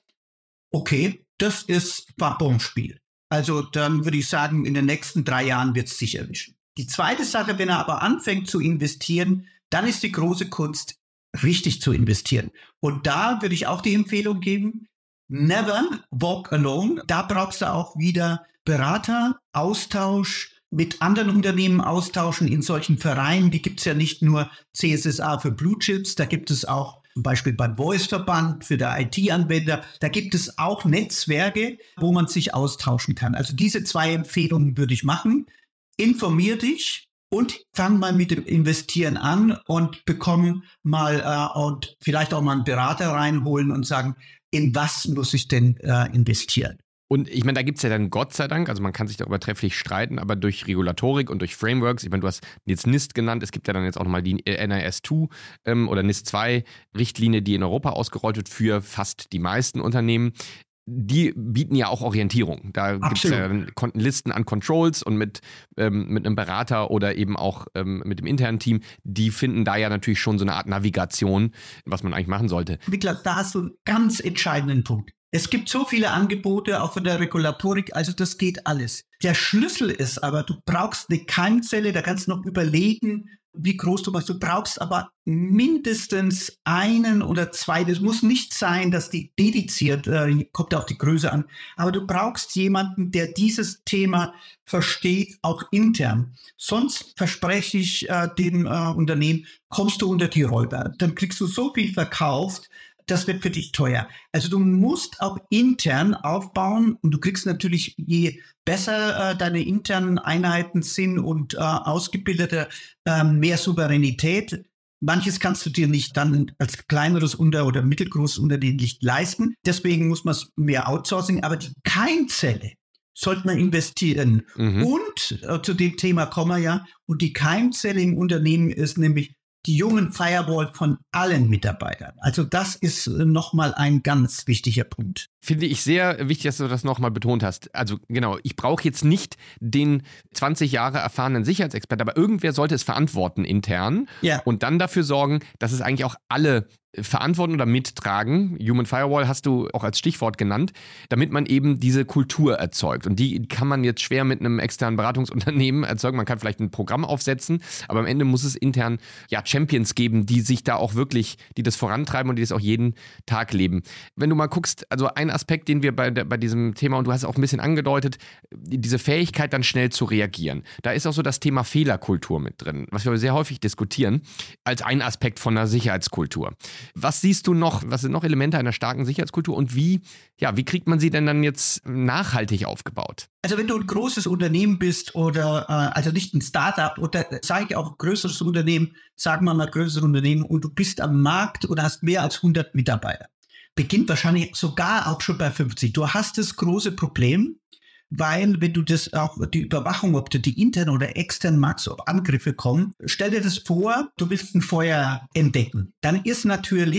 Speaker 1: okay, das ist Babonspiel. Also dann würde ich sagen, in den nächsten drei Jahren wird es sich erwischen. Die zweite Sache, wenn er aber anfängt zu investieren, dann ist die große Kunst, richtig zu investieren. Und da würde ich auch die Empfehlung geben, never walk alone. Da brauchst du auch wieder Berater, Austausch, mit anderen Unternehmen austauschen in solchen Vereinen. Die gibt es ja nicht nur C S S A für Blue Chips, da gibt es auch zum Beispiel beim Voice-Verband für der I T-Anwender. Da gibt es auch Netzwerke, wo man sich austauschen kann. Also diese zwei Empfehlungen würde ich machen. Informier dich und fang mal mit dem Investieren an und bekomm mal äh, und vielleicht auch mal einen Berater reinholen und sagen, in was muss ich denn äh, investieren?
Speaker 3: Und ich meine, da gibt es ja dann Gott sei Dank, also man kann sich darüber trefflich streiten, aber durch Regulatorik und durch Frameworks, ich meine, du hast jetzt NIST genannt, es gibt ja dann jetzt auch nochmal die N I S zwei ähm, oder NIST zwei Richtlinie, die in Europa ausgerollt wird für fast die meisten Unternehmen. Die bieten ja auch Orientierung. Da gibt es ja Kon- Listen an Controls und mit, ähm, mit einem Berater oder eben auch ähm, mit dem internen Team, die finden da ja natürlich schon so eine Art Navigation, was man eigentlich machen sollte.
Speaker 1: Niklas, da hast du einen ganz entscheidenden Punkt. Es gibt so viele Angebote, auch von der Regulatorik, also das geht alles. Der Schlüssel ist aber, du brauchst eine Keimzelle, da kannst du noch überlegen, wie groß du machst. Du brauchst aber mindestens einen oder zwei. Das muss nicht sein, dass die dediziert, äh, kommt auf die Größe an, aber du brauchst jemanden, der dieses Thema versteht, auch intern. Sonst verspreche ich äh, dem äh, Unternehmen, kommst du unter die Räuber. Dann kriegst du so viel verkauft, das wird für dich teuer. Also du musst auch intern aufbauen und du kriegst natürlich, je besser äh, deine internen Einheiten sind und äh, ausgebildeter, äh, mehr Souveränität. Manches kannst du dir nicht dann als kleineres Unter- oder mittelgroßes Unternehmen nicht leisten. Deswegen muss man mehr Outsourcing. Aber die Keimzelle sollte man investieren. Mhm. Und äh, zu dem Thema kommen wir ja. Und die Keimzelle im Unternehmen ist nämlich die jungen Firewall von allen Mitarbeitern. Also das ist nochmal ein ganz wichtiger Punkt.
Speaker 3: Finde ich sehr wichtig, dass du das nochmal betont hast. Also genau, ich brauche jetzt nicht den zwanzig Jahre erfahrenen Sicherheitsexperten, aber irgendwer sollte es verantworten intern ja. Und dann dafür sorgen, dass es eigentlich auch alle verantworten oder mittragen. Human Firewall hast du auch als Stichwort genannt, damit man eben diese Kultur erzeugt. Und die kann man jetzt schwer mit einem externen Beratungsunternehmen erzeugen. Man kann vielleicht ein Programm aufsetzen, aber am Ende muss es intern ja Champions geben, die sich da auch wirklich, die das vorantreiben und die das auch jeden Tag leben. Wenn du mal guckst, also ein Aspekt, den wir bei, der, bei diesem Thema, und du hast es auch ein bisschen angedeutet, diese Fähigkeit dann schnell zu reagieren. Da ist auch so das Thema Fehlerkultur mit drin, was wir sehr häufig diskutieren, als ein Aspekt von einer Sicherheitskultur. Was siehst du noch, was sind noch Elemente einer starken Sicherheitskultur und wie, ja, wie kriegt man sie denn dann jetzt nachhaltig aufgebaut?
Speaker 1: Also wenn du ein großes Unternehmen bist oder äh, also nicht ein Startup oder sage ich auch ein größeres Unternehmen, sagen wir mal größeres Unternehmen und du bist am Markt oder hast mehr als hundert Mitarbeiter, beginnt wahrscheinlich sogar auch schon bei fünfzig. Du hast das große Problem, weil wenn du das auch die Überwachung, ob du die intern oder extern magst, ob Angriffe kommen, stell dir das vor, du willst ein Feuer entdecken. Dann ist natürlich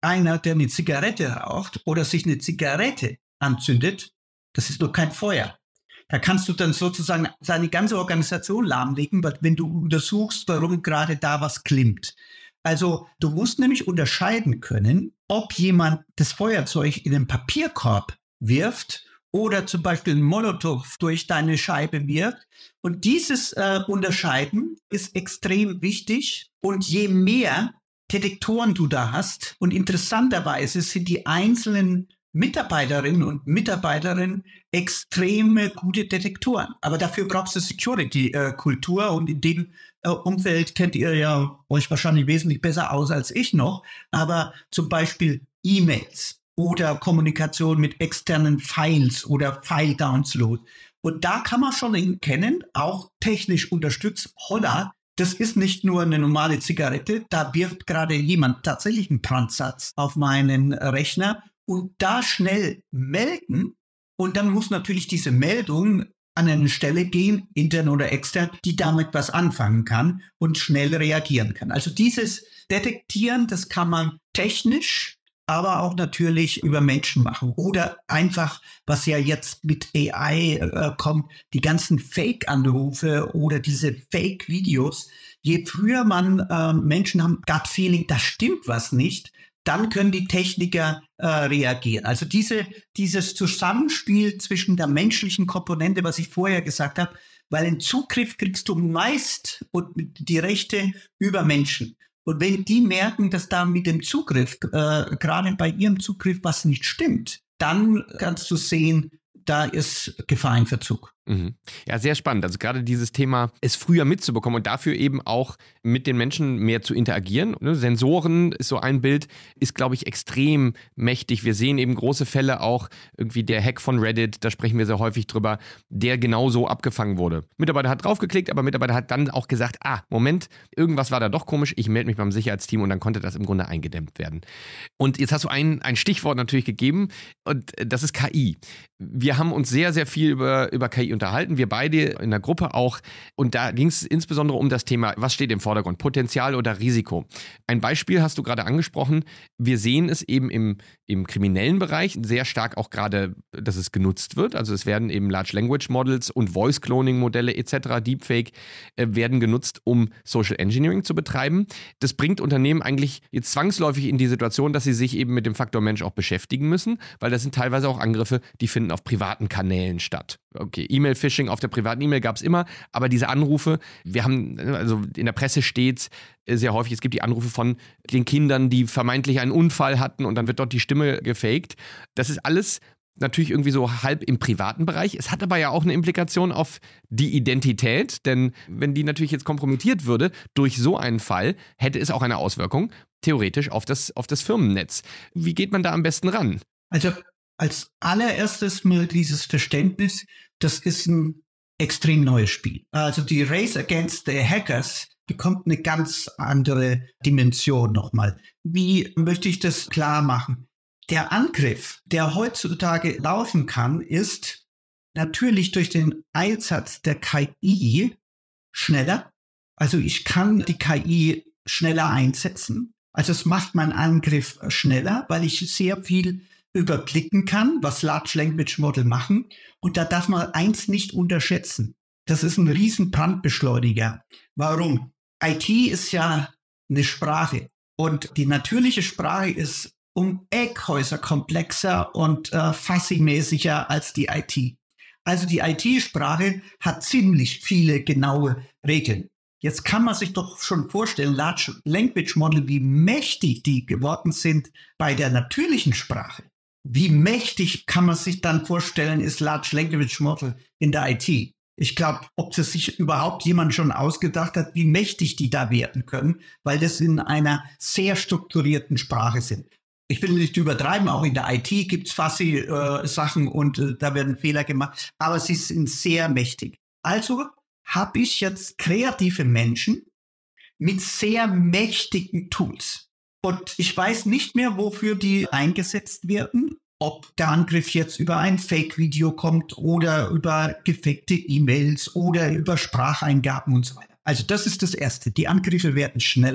Speaker 1: einer, der eine Zigarette raucht oder sich eine Zigarette anzündet, das ist doch kein Feuer. Da kannst du dann sozusagen seine ganze Organisation lahmlegen, wenn du untersuchst, warum gerade da was klimmt. Also du musst nämlich unterscheiden können, ob jemand das Feuerzeug in den Papierkorb wirft oder zum Beispiel einen Molotow durch deine Scheibe wirft. Und dieses äh, Unterscheiden ist extrem wichtig. Und je mehr Detektoren du da hast, und interessanterweise sind die einzelnen Mitarbeiterinnen und Mitarbeiterinnen extreme gute Detektoren. Aber dafür brauchst du Security-Kultur und in dem äh, Umfeld kennt ihr ja euch wahrscheinlich wesentlich besser aus als ich noch. Aber zum Beispiel E-Mails oder Kommunikation mit externen Files oder File-Download. Und da kann man schon erkennen, auch technisch unterstützt, holla, das ist nicht nur eine normale Zigarette, da wirft gerade jemand tatsächlich einen Brandsatz auf meinen Rechner. Und da schnell melden und dann muss natürlich diese Meldung an eine Stelle gehen, intern oder extern, die damit was anfangen kann und schnell reagieren kann. Also dieses Detektieren, das kann man technisch, aber auch natürlich über Menschen machen. Oder einfach, was ja jetzt mit A I äh, kommt, die ganzen Fake-Anrufe oder diese Fake-Videos. Je früher man äh, Menschen haben, Gut-Feeling, da stimmt was nicht, dann können die Techniker äh, reagieren. Also diese, dieses Zusammenspiel zwischen der menschlichen Komponente, was ich vorher gesagt habe, weil einen Zugriff kriegst du meist und die Rechte über Menschen. Und wenn die merken, dass da mit dem Zugriff, äh, gerade bei ihrem Zugriff was nicht stimmt, dann kannst du sehen, da ist Gefahr in Verzug.
Speaker 3: Mhm. Ja, sehr spannend. Also gerade dieses Thema, es früher mitzubekommen und dafür eben auch mit den Menschen mehr zu interagieren. Ne? Sensoren ist so ein Bild, ist, glaube ich, extrem mächtig. Wir sehen eben große Fälle auch, irgendwie der Hack von Reddit, da sprechen wir sehr häufig drüber, der genauso abgefangen wurde. Mitarbeiter hat draufgeklickt, aber Mitarbeiter hat dann auch gesagt, ah, Moment, irgendwas war da doch komisch, ich melde mich beim Sicherheitsteam und dann konnte das im Grunde eingedämmt werden. Und jetzt hast du ein, ein Stichwort natürlich gegeben und das ist K I. Wir haben uns sehr, sehr viel über, über K I unterhalten, wir beide in der Gruppe auch. Und da ging es insbesondere um das Thema, was steht im Vordergrund, Potenzial oder Risiko. Ein Beispiel hast du gerade angesprochen. Wir sehen es eben im, im kriminellen Bereich sehr stark auch gerade, dass es genutzt wird. Also es werden eben Large Language Models und Voice Cloning Modelle et cetera, Deepfake, äh, werden genutzt, um Social Engineering zu betreiben. Das bringt Unternehmen eigentlich jetzt zwangsläufig in die Situation, dass sie sich eben mit dem Faktor Mensch auch beschäftigen müssen, weil das sind teilweise auch Angriffe, die finden auf privaten Kanälen statt. Okay, E-Mail-Phishing auf der privaten E-Mail gab es immer, aber diese Anrufe, wir haben, also in der Presse steht sehr häufig, es gibt die Anrufe von den Kindern, die vermeintlich einen Unfall hatten und dann wird dort die Stimme gefaked. Das ist alles natürlich irgendwie so halb im privaten Bereich. Es hat aber ja auch eine Implikation auf die Identität, denn wenn die natürlich jetzt kompromittiert würde durch so einen Fall, hätte es auch eine Auswirkung, theoretisch, auf das, auf das Firmennetz. Wie geht man da am besten ran?
Speaker 1: Also als allererstes mal dieses Verständnis, das ist ein extrem neues Spiel. Also die Race Against the Hackers bekommt eine ganz andere Dimension nochmal. Wie möchte ich das klar machen? Der Angriff, der heutzutage laufen kann, ist natürlich durch den Einsatz der K I schneller. Also ich kann die K I schneller einsetzen. Also es macht meinen Angriff schneller, weil ich sehr viel überblicken kann, was Large Language Model machen. Und da darf man eins nicht unterschätzen. Das ist ein riesen Brandbeschleuniger. Warum? I T ist ja eine Sprache. Und die natürliche Sprache ist um Eckhäuser komplexer und äh, fuzzy-mäßiger als die I T. Also die I T-Sprache hat ziemlich viele genaue Regeln. Jetzt kann man sich doch schon vorstellen, Large Language Model, wie mächtig die geworden sind bei der natürlichen Sprache. Wie mächtig kann man sich dann vorstellen, ist Large Language Model in der I T? Ich glaube, ob das sich überhaupt jemand schon ausgedacht hat, wie mächtig die da werden können, weil das in einer sehr strukturierten Sprache sind. Ich will nicht übertreiben, auch in der I T gibt es fuzzy äh, Sachen und äh, da werden Fehler gemacht, aber sie sind sehr mächtig. Also habe ich jetzt kreative Menschen mit sehr mächtigen Tools. Und ich weiß nicht mehr, wofür die eingesetzt werden, ob der Angriff jetzt über ein Fake-Video kommt oder über gefakte E-Mails oder über Spracheingaben und so weiter. Also das ist das Erste. Die Angriffe werden schneller.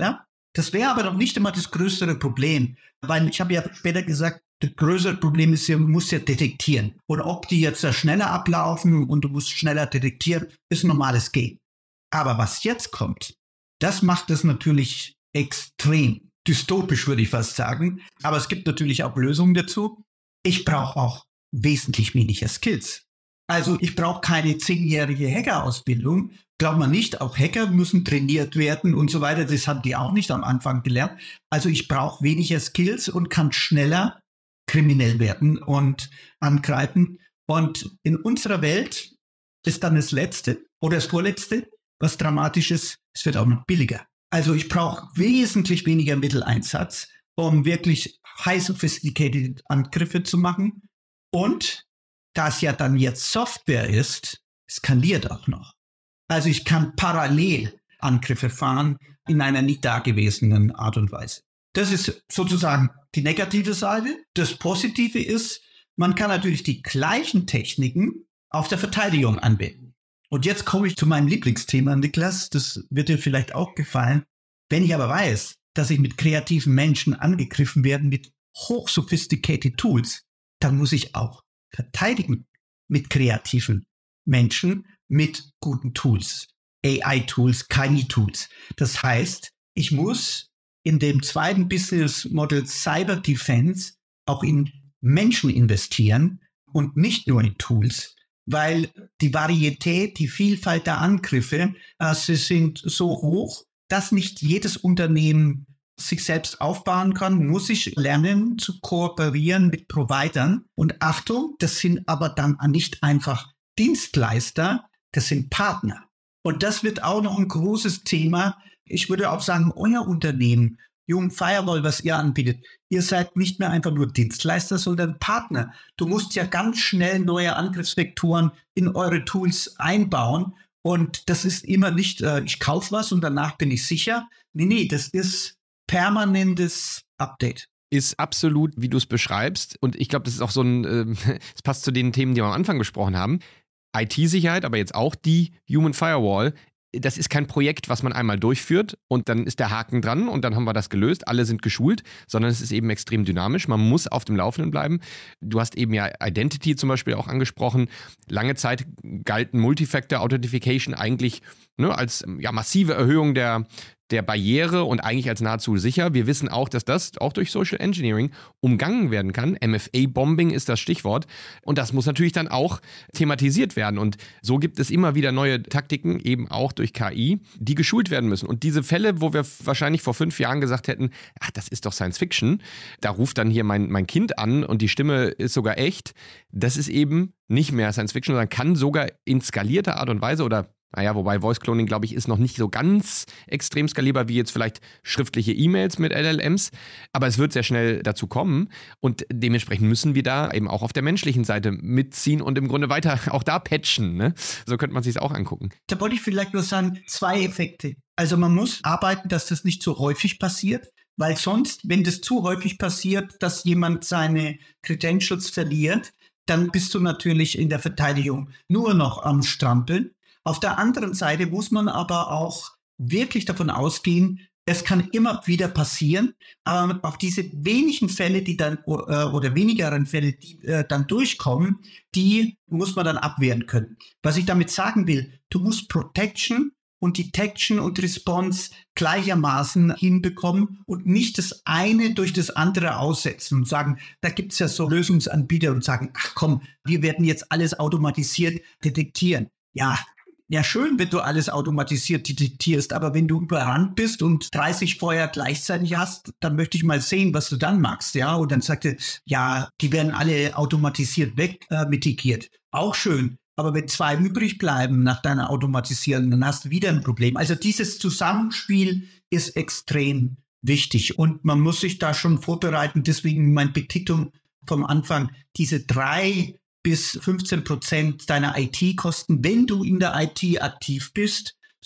Speaker 1: Das wäre aber noch nicht immer das größere Problem, weil ich habe ja später gesagt, das größere Problem ist, du musst ja detektieren. Und ob die jetzt da schneller ablaufen und du musst schneller detektieren, ist ein normales Game. Aber was jetzt kommt, das macht es natürlich extrem dystopisch, würde ich fast sagen. Aber es gibt natürlich auch Lösungen dazu. Ich brauche auch wesentlich weniger Skills. Also ich brauche keine zehnjährige Hacker-Ausbildung. Glaubt man nicht, auch Hacker müssen trainiert werden und so weiter. Das haben die auch nicht am Anfang gelernt. Also ich brauche weniger Skills und kann schneller kriminell werden und angreifen. Und in unserer Welt ist dann das Letzte oder das Vorletzte, was dramatisch ist, es wird auch noch billiger. Also ich brauche wesentlich weniger Mitteleinsatz, um wirklich high sophisticated Angriffe zu machen. Und da es ja dann jetzt Software ist, skaliert auch noch. Also ich kann parallel Angriffe fahren in einer nicht dagewesenen Art und Weise. Das ist sozusagen die negative Seite. Das Positive ist, man kann natürlich die gleichen Techniken auf der Verteidigung anwenden. Und jetzt komme ich zu meinem Lieblingsthema, Niklas. Das wird dir vielleicht auch gefallen. Wenn ich aber weiß, dass ich mit kreativen Menschen angegriffen werde, mit hochsophisticated Tools, dann muss ich auch verteidigen mit kreativen Menschen, mit guten Tools, A I-Tools, K I-Tools. Das heißt, ich muss in dem zweiten Business Model Cyber Defense auch in Menschen investieren und nicht nur in Tools, weil die Varietät, die Vielfalt der Angriffe, äh, sie sind so hoch, dass nicht jedes Unternehmen sich selbst aufbauen kann, muss ich lernen zu kooperieren mit Providern. Und Achtung, das sind aber dann nicht einfach Dienstleister, das sind Partner. Und das wird auch noch ein großes Thema. Ich würde auch sagen, euer Unternehmen, Human Firewall, was ihr anbietet, ihr seid nicht mehr einfach nur Dienstleister, sondern Partner. Du musst ja ganz schnell neue Angriffsvektoren in eure Tools einbauen. Und das ist immer nicht, äh, ich kaufe was und danach bin ich sicher. Nee, nee, das ist permanentes Update.
Speaker 3: Ist absolut, wie du es beschreibst. Und ich glaube, das ist auch so ein, äh, es passt zu den Themen, die wir am Anfang besprochen haben. I T-Sicherheit, aber jetzt auch die Human Firewall. Das ist kein Projekt, was man einmal durchführt und dann ist der Haken dran und dann haben wir das gelöst, alle sind geschult, sondern es ist eben extrem dynamisch. Man muss auf dem Laufenden bleiben. Du hast eben ja Identity zum Beispiel auch angesprochen. Lange Zeit galten Multifactor Authentification eigentlich ne, als ja, massive Erhöhung der der Barriere und eigentlich als nahezu sicher. Wir wissen auch, dass das auch durch Social Engineering umgangen werden kann. M F A-Bombing ist das Stichwort. Und das muss natürlich dann auch thematisiert werden. Und so gibt es immer wieder neue Taktiken, eben auch durch K I, die geschult werden müssen. Und diese Fälle, wo wir wahrscheinlich vor fünf Jahren gesagt hätten, ach, das ist doch Science Fiction, da ruft dann hier mein, mein Kind an und die Stimme ist sogar echt. Das ist eben nicht mehr Science Fiction, sondern kann sogar in skalierter Art und Weise oder Naja, wobei Voice Cloning, glaube ich, ist noch nicht so ganz extrem skalierbar wie jetzt vielleicht schriftliche E-Mails mit L L Ms. Aber es wird sehr schnell dazu kommen. Und dementsprechend müssen wir da eben auch auf der menschlichen Seite mitziehen und im Grunde weiter auch da patchen. Ne? So könnte man sich es auch angucken.
Speaker 1: Da wollte ich vielleicht nur sagen, zwei Effekte. Also man muss arbeiten, dass das nicht so häufig passiert. Weil sonst, wenn das zu häufig passiert, dass jemand seine Credentials verliert, dann bist du natürlich in der Verteidigung nur noch am Strampeln. Auf der anderen Seite muss man aber auch wirklich davon ausgehen, es kann immer wieder passieren, aber auf diese wenigen Fälle, die dann oder wenigeren Fälle, die äh, dann durchkommen, die muss man dann abwehren können. Was ich damit sagen will, du musst Protection und Detection und Response gleichermaßen hinbekommen und nicht das eine durch das andere aussetzen und sagen, da gibt es ja so Lösungsanbieter und sagen, ach komm, wir werden jetzt alles automatisiert detektieren. Ja, Ja, schön, wenn du alles automatisiert detektierst, aber wenn du überrannt bist und dreißig Feuer gleichzeitig hast, dann möchte ich mal sehen, was du dann machst, ja. Und dann sagt er, ja, die werden alle automatisiert weg äh, mitigiert. Auch schön. Aber wenn zwei übrig bleiben nach deiner Automatisierung, dann hast du wieder ein Problem. Also dieses Zusammenspiel ist extrem wichtig und man muss sich da schon vorbereiten. Deswegen mein Petitum vom Anfang, diese drei bis fünfzehn Prozent deiner I T-Kosten, wenn du in der I T aktiv bist,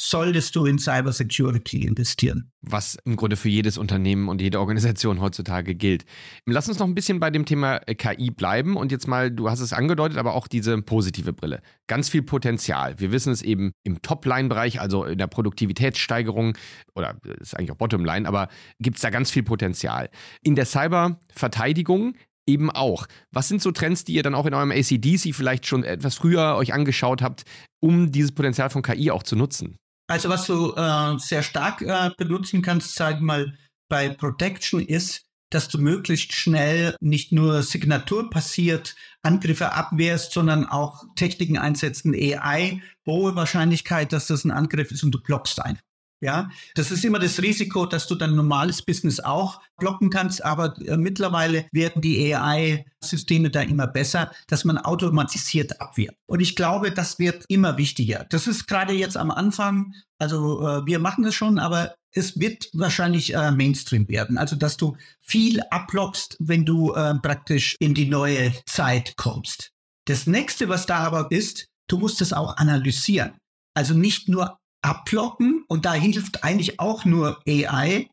Speaker 1: solltest du in Cybersecurity investieren.
Speaker 3: Was im Grunde für jedes Unternehmen und jede Organisation heutzutage gilt. Lass uns noch ein bisschen bei dem Thema K I bleiben und jetzt mal, du hast es angedeutet, aber auch diese positive Brille. Ganz viel Potenzial. Wir wissen es eben im Top-Line-Bereich, also in der Produktivitätssteigerung oder ist eigentlich auch Bottom-Line, aber gibt es da ganz viel Potenzial. In der Cyberverteidigung eben auch. Was sind so Trends, die ihr dann auch in eurem A C D C vielleicht schon etwas früher euch angeschaut habt, um dieses Potenzial von K I auch zu nutzen?
Speaker 1: Also was du äh, sehr stark äh, benutzen kannst, sag ich mal, bei Protection ist, dass du möglichst schnell nicht nur signaturpassiert Angriffe abwehrst, sondern auch Techniken einsetzen, A I, hohe Wahrscheinlichkeit, dass das ein Angriff ist und du blockst einfach. Ja, das ist immer das Risiko, dass du dein normales Business auch blocken kannst, aber äh, mittlerweile werden die A I-Systeme da immer besser, dass man automatisiert abwehrt. Und ich glaube, das wird immer wichtiger. Das ist gerade jetzt am Anfang, also äh, wir machen es schon, aber es wird wahrscheinlich äh, Mainstream werden. Also, dass du viel abblockst, wenn du äh, praktisch in die neue Zeit kommst. Das nächste, was da aber ist, du musst es auch analysieren. Also nicht nur abblocken, und da hilft eigentlich auch nur A I,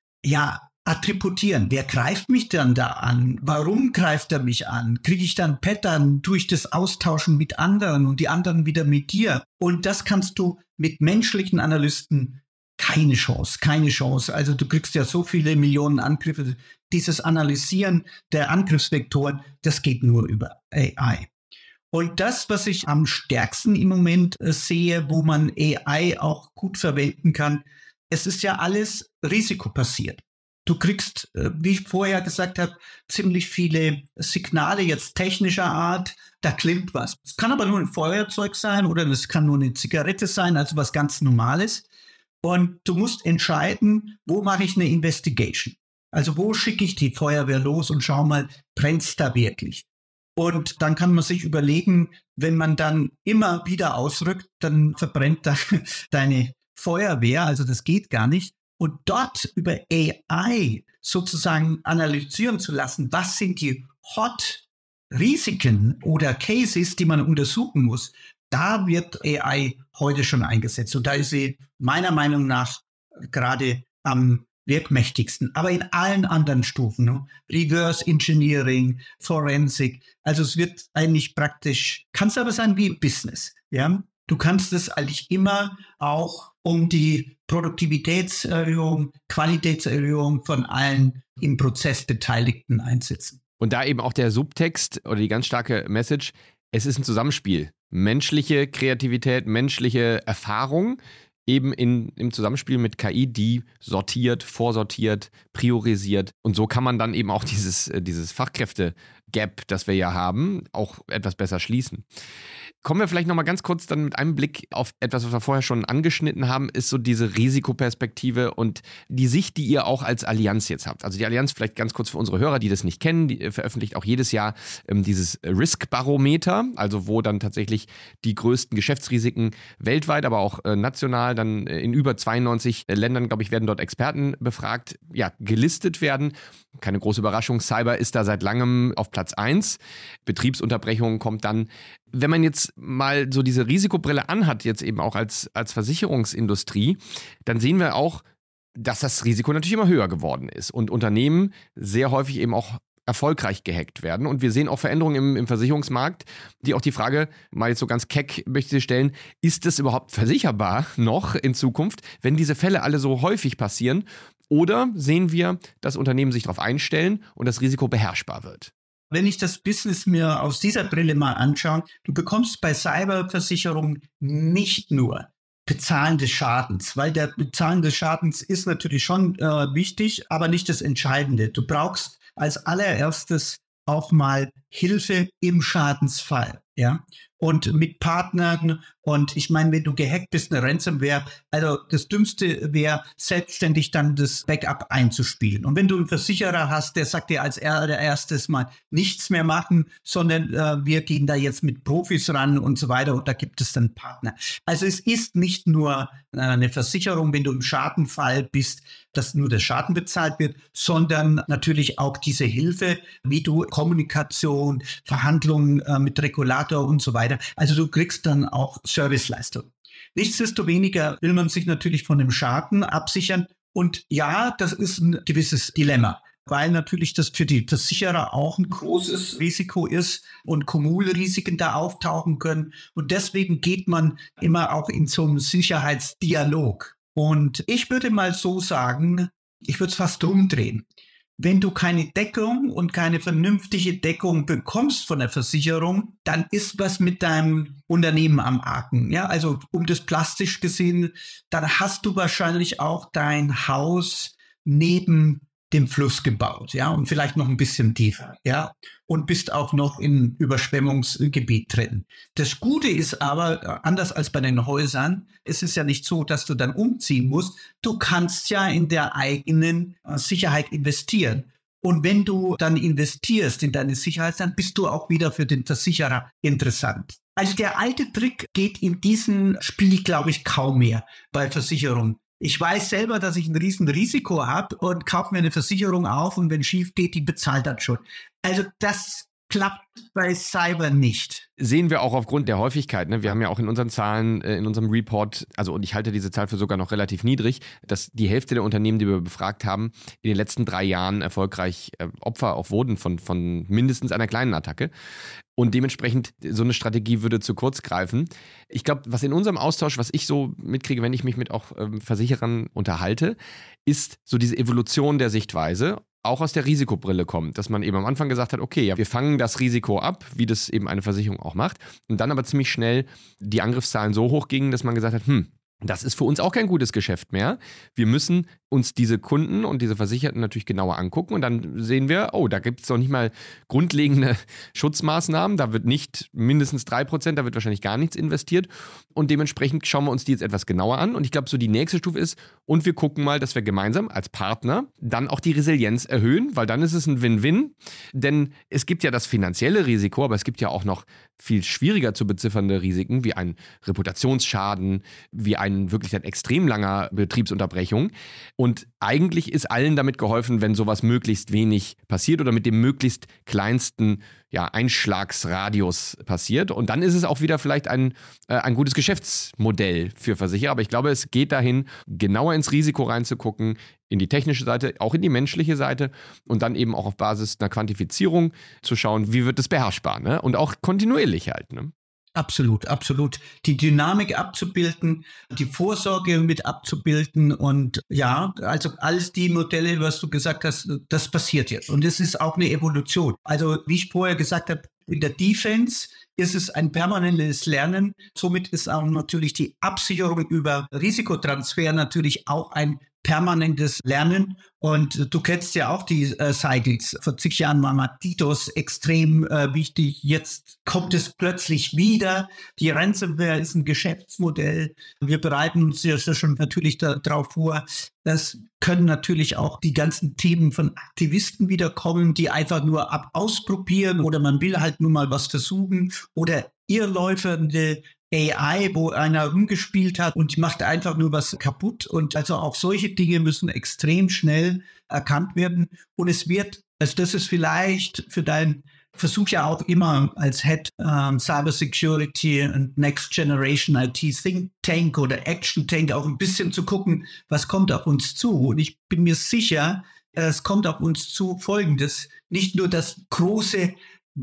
Speaker 1: ja, attributieren. Wer greift mich dann da an? Warum greift er mich an? Kriege ich dann Pattern durch das Austauschen mit anderen und die anderen wieder mit dir? Und das kannst du mit menschlichen Analysten keine Chance, keine Chance. Also du kriegst ja so viele Millionen Angriffe. Dieses Analysieren der Angriffsvektoren, das geht nur über A I. Und das, was ich am stärksten im Moment äh, sehe, wo man A I auch gut verwenden kann, es ist ja alles risikobasiert. Du kriegst, äh, wie ich vorher gesagt habe, ziemlich viele Signale jetzt technischer Art, da klingt was. Es kann aber nur ein Feuerzeug sein oder es kann nur eine Zigarette sein, also was ganz Normales. Und du musst entscheiden, wo mache ich eine Investigation? Also wo schicke ich die Feuerwehr los und schau mal, brennt's da wirklich? Und dann kann man sich überlegen, wenn man dann immer wieder ausrückt, dann verbrennt da deine Feuerwehr, also das geht gar nicht. Und dort über A I sozusagen analysieren zu lassen, was sind die Hot-Risiken oder Cases, die man untersuchen muss, da wird A I heute schon eingesetzt. Und da ist sie meiner Meinung nach gerade am wirkmächtigsten, aber in allen anderen Stufen, ne? Reverse Engineering, Forensik, also es wird eigentlich praktisch, kann es aber sein wie im Business, ja. Du kannst es eigentlich immer auch um die Produktivitätserhöhung, Qualitätserhöhung von allen im Prozess Beteiligten einsetzen.
Speaker 3: Und da eben auch der Subtext oder die ganz starke Message, es ist ein Zusammenspiel. Menschliche Kreativität, menschliche Erfahrung, eben in, im Zusammenspiel mit K I, die sortiert, vorsortiert, priorisiert. Und so kann man dann eben auch dieses, dieses Fachkräfte-Gap, das wir ja haben, auch etwas besser schließen. Kommen wir vielleicht nochmal ganz kurz dann mit einem Blick auf etwas, was wir vorher schon angeschnitten haben, ist so diese Risikoperspektive und die Sicht, die ihr auch als Allianz jetzt habt. Also die Allianz, vielleicht ganz kurz für unsere Hörer, die das nicht kennen, die veröffentlicht auch jedes Jahr ähm, dieses Risk-Barometer, also wo dann tatsächlich die größten Geschäftsrisiken weltweit, aber auch äh, national, dann in über zweiundneunzig Ländern, glaube ich, werden dort Experten befragt, ja, gelistet werden. Keine große Überraschung, Cyber ist da seit langem auf Platz eins. Betriebsunterbrechungen kommt dann. Wenn man jetzt mal so diese Risikobrille anhat, jetzt eben auch als, als Versicherungsindustrie, dann sehen wir auch, dass das Risiko natürlich immer höher geworden ist und Unternehmen sehr häufig eben auch erfolgreich gehackt werden. Und wir sehen auch Veränderungen im, im Versicherungsmarkt, die auch die Frage, mal jetzt so ganz keck möchte ich stellen, ist es überhaupt versicherbar noch in Zukunft, wenn diese Fälle alle so häufig passieren? Oder sehen wir, dass Unternehmen sich darauf einstellen und das Risiko beherrschbar wird?
Speaker 1: Wenn ich das Business mir aus dieser Brille mal anschaue, du bekommst bei Cyberversicherungen nicht nur Bezahlen des Schadens, weil der Bezahlen des Schadens ist natürlich schon äh, wichtig, aber nicht das Entscheidende. Du brauchst als allererstes auch mal Hilfe im Schadensfall, ja, und mit Partnern. Und ich meine, wenn du gehackt bist, eine Ransomware, also das Dümmste wäre, selbstständig dann das Backup einzuspielen. Und wenn du einen Versicherer hast, der sagt dir als erstes mal nichts mehr machen, sondern äh, wir gehen da jetzt mit Profis ran und so weiter und da gibt es dann Partner. Also es ist nicht nur äh, eine Versicherung, wenn du im Schadenfall bist, dass nur der Schaden bezahlt wird, sondern natürlich auch diese Hilfe, wie du Kommunikation, Verhandlungen äh, mit Regulator und so weiter. Also du kriegst dann auch Serviceleistung. Nichtsdestoweniger will man sich natürlich von dem Schaden absichern. Und ja, das ist ein gewisses Dilemma, weil natürlich das für die Versicherer auch ein großes Risiko ist und Cumulrisiken da auftauchen können. Und deswegen geht man immer auch in so einen Sicherheitsdialog. Und ich würde mal so sagen, ich würde es fast umdrehen. Wenn du keine Deckung und keine vernünftige Deckung bekommst von der Versicherung, dann ist was mit deinem Unternehmen am Argen. Ja, also um das plastisch gesehen, dann hast du wahrscheinlich auch dein Haus neben dem Fluss gebaut, ja, und vielleicht noch ein bisschen tiefer, ja, und bist auch noch im Überschwemmungsgebiet drin. Das Gute ist aber, anders als bei den Häusern, es ist ja nicht so, dass du dann umziehen musst. Du kannst ja in der eigenen Sicherheit investieren. Und wenn du dann investierst in deine Sicherheit, dann bist du auch wieder für den Versicherer interessant. Also der alte Trick geht in diesem Spiel, glaube ich, kaum mehr bei Versicherungen. Ich weiß selber, dass ich ein Riesenrisiko habe und kaufe mir eine Versicherung auf und wenn schief geht, die bezahlt dann schon. Also das klappt bei Cyber nicht.
Speaker 3: Sehen wir auch aufgrund der Häufigkeit. Ne? Wir haben ja auch in unseren Zahlen, äh, in unserem Report, also und ich halte diese Zahl für sogar noch relativ niedrig, dass die Hälfte der Unternehmen, die wir befragt haben, in den letzten drei Jahren erfolgreich äh, Opfer auch wurden von, von mindestens einer kleinen Attacke. Und dementsprechend, so eine Strategie würde zu kurz greifen. Ich glaube, was in unserem Austausch, was ich so mitkriege, wenn ich mich mit auch ähm, Versicherern unterhalte, ist so diese Evolution der Sichtweise, auch aus der Risikobrille kommt, dass man eben am Anfang gesagt hat, okay, ja, wir fangen das Risiko ab, wie das eben eine Versicherung auch macht, und dann aber ziemlich schnell die Angriffszahlen so hoch gingen, dass man gesagt hat, hm, das ist für uns auch kein gutes Geschäft mehr. Wir müssen uns diese Kunden und diese Versicherten natürlich genauer angucken und dann sehen wir, oh, da gibt es noch nicht mal grundlegende Schutzmaßnahmen, da wird nicht mindestens drei Prozent, da wird wahrscheinlich gar nichts investiert und dementsprechend schauen wir uns die jetzt etwas genauer an und ich glaube, so die nächste Stufe ist, und wir gucken mal, dass wir gemeinsam als Partner dann auch die Resilienz erhöhen, weil dann ist es ein Win-Win, denn es gibt ja das finanzielle Risiko, aber es gibt ja auch noch viel schwieriger zu beziffernde Risiken, wie ein Reputationsschaden, wie ein wirklich ein extrem langer Betriebsunterbrechung. Und eigentlich ist allen damit geholfen, wenn sowas möglichst wenig passiert oder mit dem möglichst kleinsten ja, Einschlagsradius passiert. Und dann ist es auch wieder vielleicht ein, äh, ein gutes Geschäftsmodell für Versicherer. Aber ich glaube, es geht dahin, genauer ins Risiko reinzugucken, in die technische Seite, auch in die menschliche Seite und dann eben auch auf Basis einer Quantifizierung zu schauen, wie wird es beherrschbar, ne? Und auch kontinuierlich halt, ne?
Speaker 1: Absolut, absolut. Die Dynamik abzubilden, die Vorsorge mit abzubilden und ja, also alles die Modelle, was du gesagt hast, das passiert jetzt. Und es ist auch eine Evolution. Also wie ich vorher gesagt habe, in der Defense ist es ein permanentes Lernen. Somit ist auch natürlich die Absicherung über Risikotransfer natürlich auch ein permanentes Lernen. Und du kennst ja auch die äh, Cycles. Vor zig Jahren war mal DDoS extrem äh, wichtig. Jetzt kommt es plötzlich wieder. Die Ransomware ist ein Geschäftsmodell. Wir bereiten uns ja schon natürlich darauf vor. Das können natürlich auch die ganzen Themen von Aktivisten wiederkommen, die einfach nur ab ausprobieren oder man will halt nur mal was versuchen oder irrläufende A I, wo einer rumgespielt hat und die macht einfach nur was kaputt. Und also auch solche Dinge müssen extrem schnell erkannt werden. Und es wird, also das ist vielleicht für deinen Versuch ja auch immer als Head um, Cyber Security und Next Generation I T Think Tank oder Action Tank auch ein bisschen zu gucken, was kommt auf uns zu. Und ich bin mir sicher, es kommt auf uns zu Folgendes. Nicht nur, dass große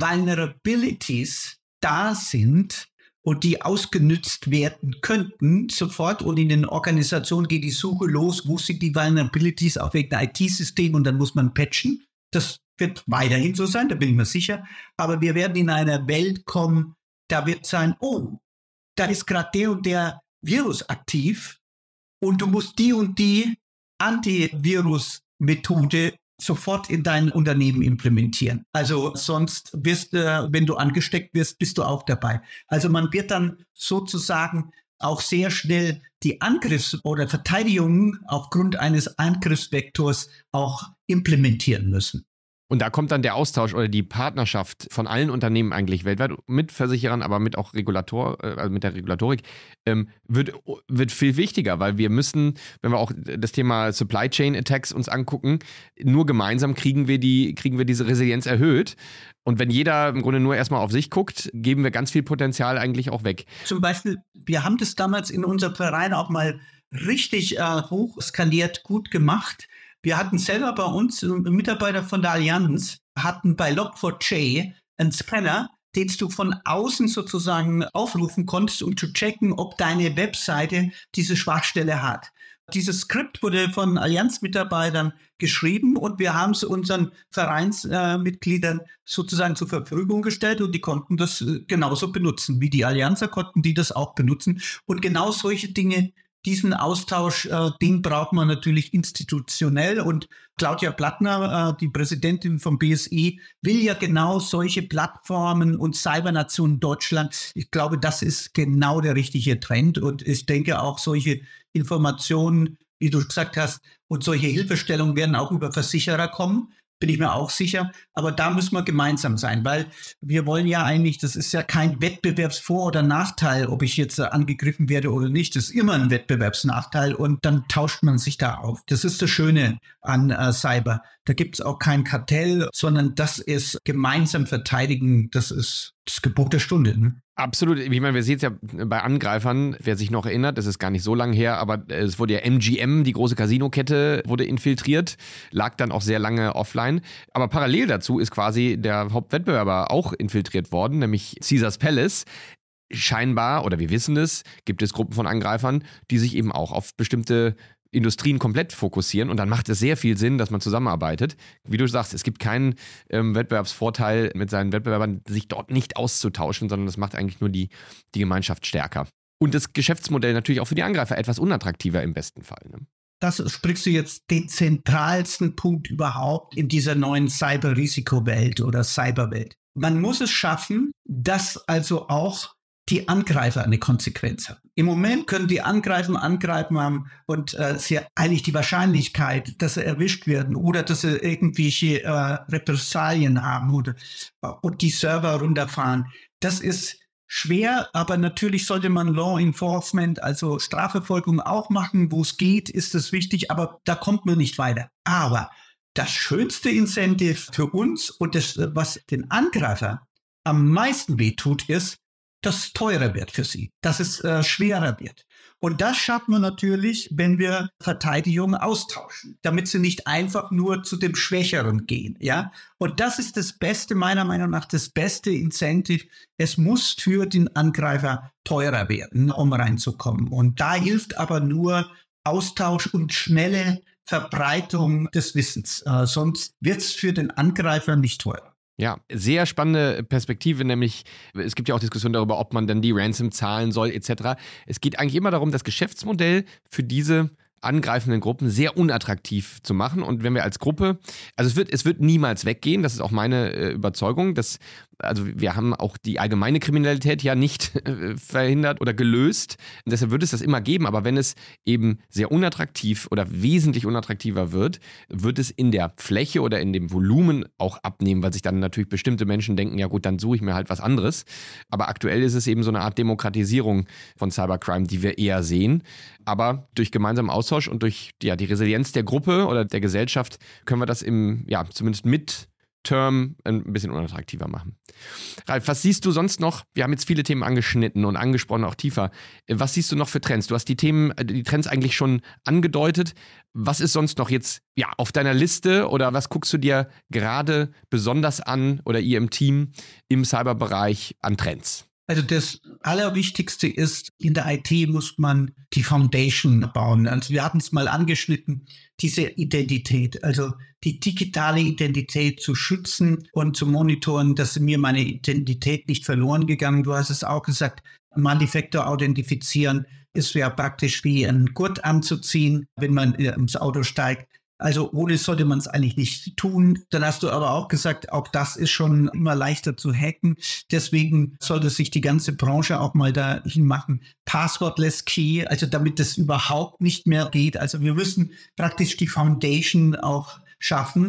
Speaker 1: Vulnerabilities da sind, und die ausgenutzt werden könnten sofort. Und in den Organisationen geht die Suche los, wo sind die Vulnerabilities auf welchem I T-System und dann muss man patchen. Das wird weiterhin so sein, da bin ich mir sicher. Aber wir werden in einer Welt kommen, da wird sein, oh, da ist gerade der und der Virus aktiv und du musst die und die Antivirus-Methode sofort in dein Unternehmen implementieren. Also sonst wirst du, wenn du angesteckt wirst, bist du auch dabei. Also man wird dann sozusagen auch sehr schnell die Angriffs- oder Verteidigung aufgrund eines Angriffsvektors auch implementieren müssen.
Speaker 3: Und da kommt dann der Austausch oder die Partnerschaft von allen Unternehmen eigentlich weltweit mit Versicherern, aber mit auch Regulator, also mit der Regulatorik, ähm, wird, wird viel wichtiger, weil wir müssen, wenn wir auch das Thema Supply Chain Attacks uns angucken, nur gemeinsam kriegen wir die, kriegen wir diese Resilienz erhöht. Und wenn jeder im Grunde nur erstmal auf sich guckt, geben wir ganz viel Potenzial eigentlich auch weg.
Speaker 1: Zum Beispiel, wir haben das damals in unserem Verein auch mal richtig äh, hoch skaliert gut gemacht. Wir hatten selber bei uns, Mitarbeiter von der Allianz, hatten bei Log four j einen Scanner, den du von außen sozusagen aufrufen konntest, um zu checken, ob deine Webseite diese Schwachstelle hat. Dieses Skript wurde von Allianz-Mitarbeitern geschrieben und wir haben es unseren Vereinsmitgliedern äh, sozusagen zur Verfügung gestellt und die konnten das äh, genauso benutzen. Wie die Allianzer konnten die das auch benutzen. Und genau solche Dinge, diesen Austausch, äh, den braucht man natürlich institutionell und Claudia Plattner, äh, die Präsidentin vom B S I, will ja genau solche Plattformen und Cybernation Deutschland. Ich glaube, das ist genau der richtige Trend und ich denke auch solche Informationen, wie du gesagt hast, und solche Hilfestellungen werden auch über Versicherer kommen. Bin ich mir auch sicher. Aber da müssen wir gemeinsam sein, weil wir wollen ja eigentlich, das ist ja kein Wettbewerbsvor- oder Nachteil, ob ich jetzt angegriffen werde oder nicht. Das ist immer ein Wettbewerbsnachteil und dann tauscht man sich da auf. Das ist das Schöne an äh, Cyber. Da gibt es auch kein Kartell, sondern das ist gemeinsam verteidigen. Das ist das Gebot der Stunde. Ne?
Speaker 3: Absolut. Ich meine, wir sehen es ja bei Angreifern, wer sich noch erinnert, das ist gar nicht so lange her, aber es wurde ja M G M, die große Casino-Kette, wurde infiltriert, lag dann auch sehr lange offline. Aber parallel dazu ist quasi der Hauptwettbewerber auch infiltriert worden, nämlich Caesars Palace. Scheinbar, oder wir wissen es, gibt es Gruppen von Angreifern, die sich eben auch auf bestimmte Industrien komplett fokussieren und dann macht es sehr viel Sinn, dass man zusammenarbeitet. Wie du sagst, es gibt keinen ähm, Wettbewerbsvorteil mit seinen Wettbewerbern, sich dort nicht auszutauschen, sondern das macht eigentlich nur die, die Gemeinschaft stärker. Und das Geschäftsmodell natürlich auch für die Angreifer etwas unattraktiver im besten Fall. Ne?
Speaker 1: Das sprichst du jetzt den zentralsten Punkt überhaupt in dieser neuen Cyber-Risikowelt oder Cyberwelt. Man muss es schaffen, dass also auch die Angreifer eine Konsequenz haben. Im Moment können die Angreifer angreifen haben und äh, sie eigentlich die Wahrscheinlichkeit, dass sie erwischt werden oder dass sie irgendwelche äh, Repressalien haben oder und die Server runterfahren. Das ist schwer, aber natürlich sollte man Law Enforcement, also Strafverfolgung auch machen, wo es geht, ist es wichtig, aber da kommt man nicht weiter. Aber das schönste Incentive für uns und das, was den Angreifer am meisten wehtut, ist, dass es teurer wird für sie, dass es äh, schwerer wird. Und das schafft man natürlich, wenn wir Verteidigung austauschen, damit sie nicht einfach nur zu dem Schwächeren gehen. Ja? Und das ist das Beste, meiner Meinung nach, das beste Incentive. Es muss für den Angreifer teurer werden, um reinzukommen. Und da hilft aber nur Austausch und schnelle Verbreitung des Wissens. Äh, sonst wird es für den Angreifer nicht teurer.
Speaker 3: Ja, sehr spannende Perspektive, nämlich es gibt ja auch Diskussionen darüber, ob man dann die Ransom zahlen soll et cetera. Es geht eigentlich immer darum, das Geschäftsmodell für diese angreifenden Gruppen sehr unattraktiv zu machen. Und wenn wir als Gruppe, also es wird, es wird niemals weggehen, das ist auch meine äh, Überzeugung, dass, also wir haben auch die allgemeine Kriminalität ja nicht äh, verhindert oder gelöst. Und deshalb wird es das immer geben, aber wenn es eben sehr unattraktiv oder wesentlich unattraktiver wird, wird es in der Fläche oder in dem Volumen auch abnehmen, weil sich dann natürlich bestimmte Menschen denken, ja gut, dann suche ich mir halt was anderes. Aber aktuell ist es eben so eine Art Demokratisierung von Cybercrime, die wir eher sehen. Aber durch gemeinsamen Austausch und durch ja, die Resilienz der Gruppe oder der Gesellschaft können wir das im, ja, zumindest Midterm ein bisschen unattraktiver machen. Ralf, was siehst du sonst noch? Wir haben jetzt viele Themen angeschnitten und angesprochen, auch tiefer. Was siehst du noch für Trends? Du hast die Themen, die Trends eigentlich schon angedeutet. Was ist sonst noch jetzt ja, auf deiner Liste oder was guckst du dir gerade besonders an oder ihr im Team im Cyberbereich an Trends?
Speaker 1: Also das Allerwichtigste ist, in der I T muss man die Foundation bauen. Also wir hatten es mal angeschnitten, diese Identität, also die digitale Identität zu schützen und zu monitoren, dass mir meine Identität nicht verloren gegangen. Du hast es auch gesagt, Multifactor authentifizieren ist ja praktisch wie ein Gurt anzuziehen, wenn man ins Auto steigt. Also ohne sollte man es eigentlich nicht tun. Dann hast du aber auch gesagt, auch das ist schon immer leichter zu hacken. Deswegen sollte sich die ganze Branche auch mal dahin machen. Passwordless Key, also damit das überhaupt nicht mehr geht. Also wir müssen praktisch die Foundation auch schaffen.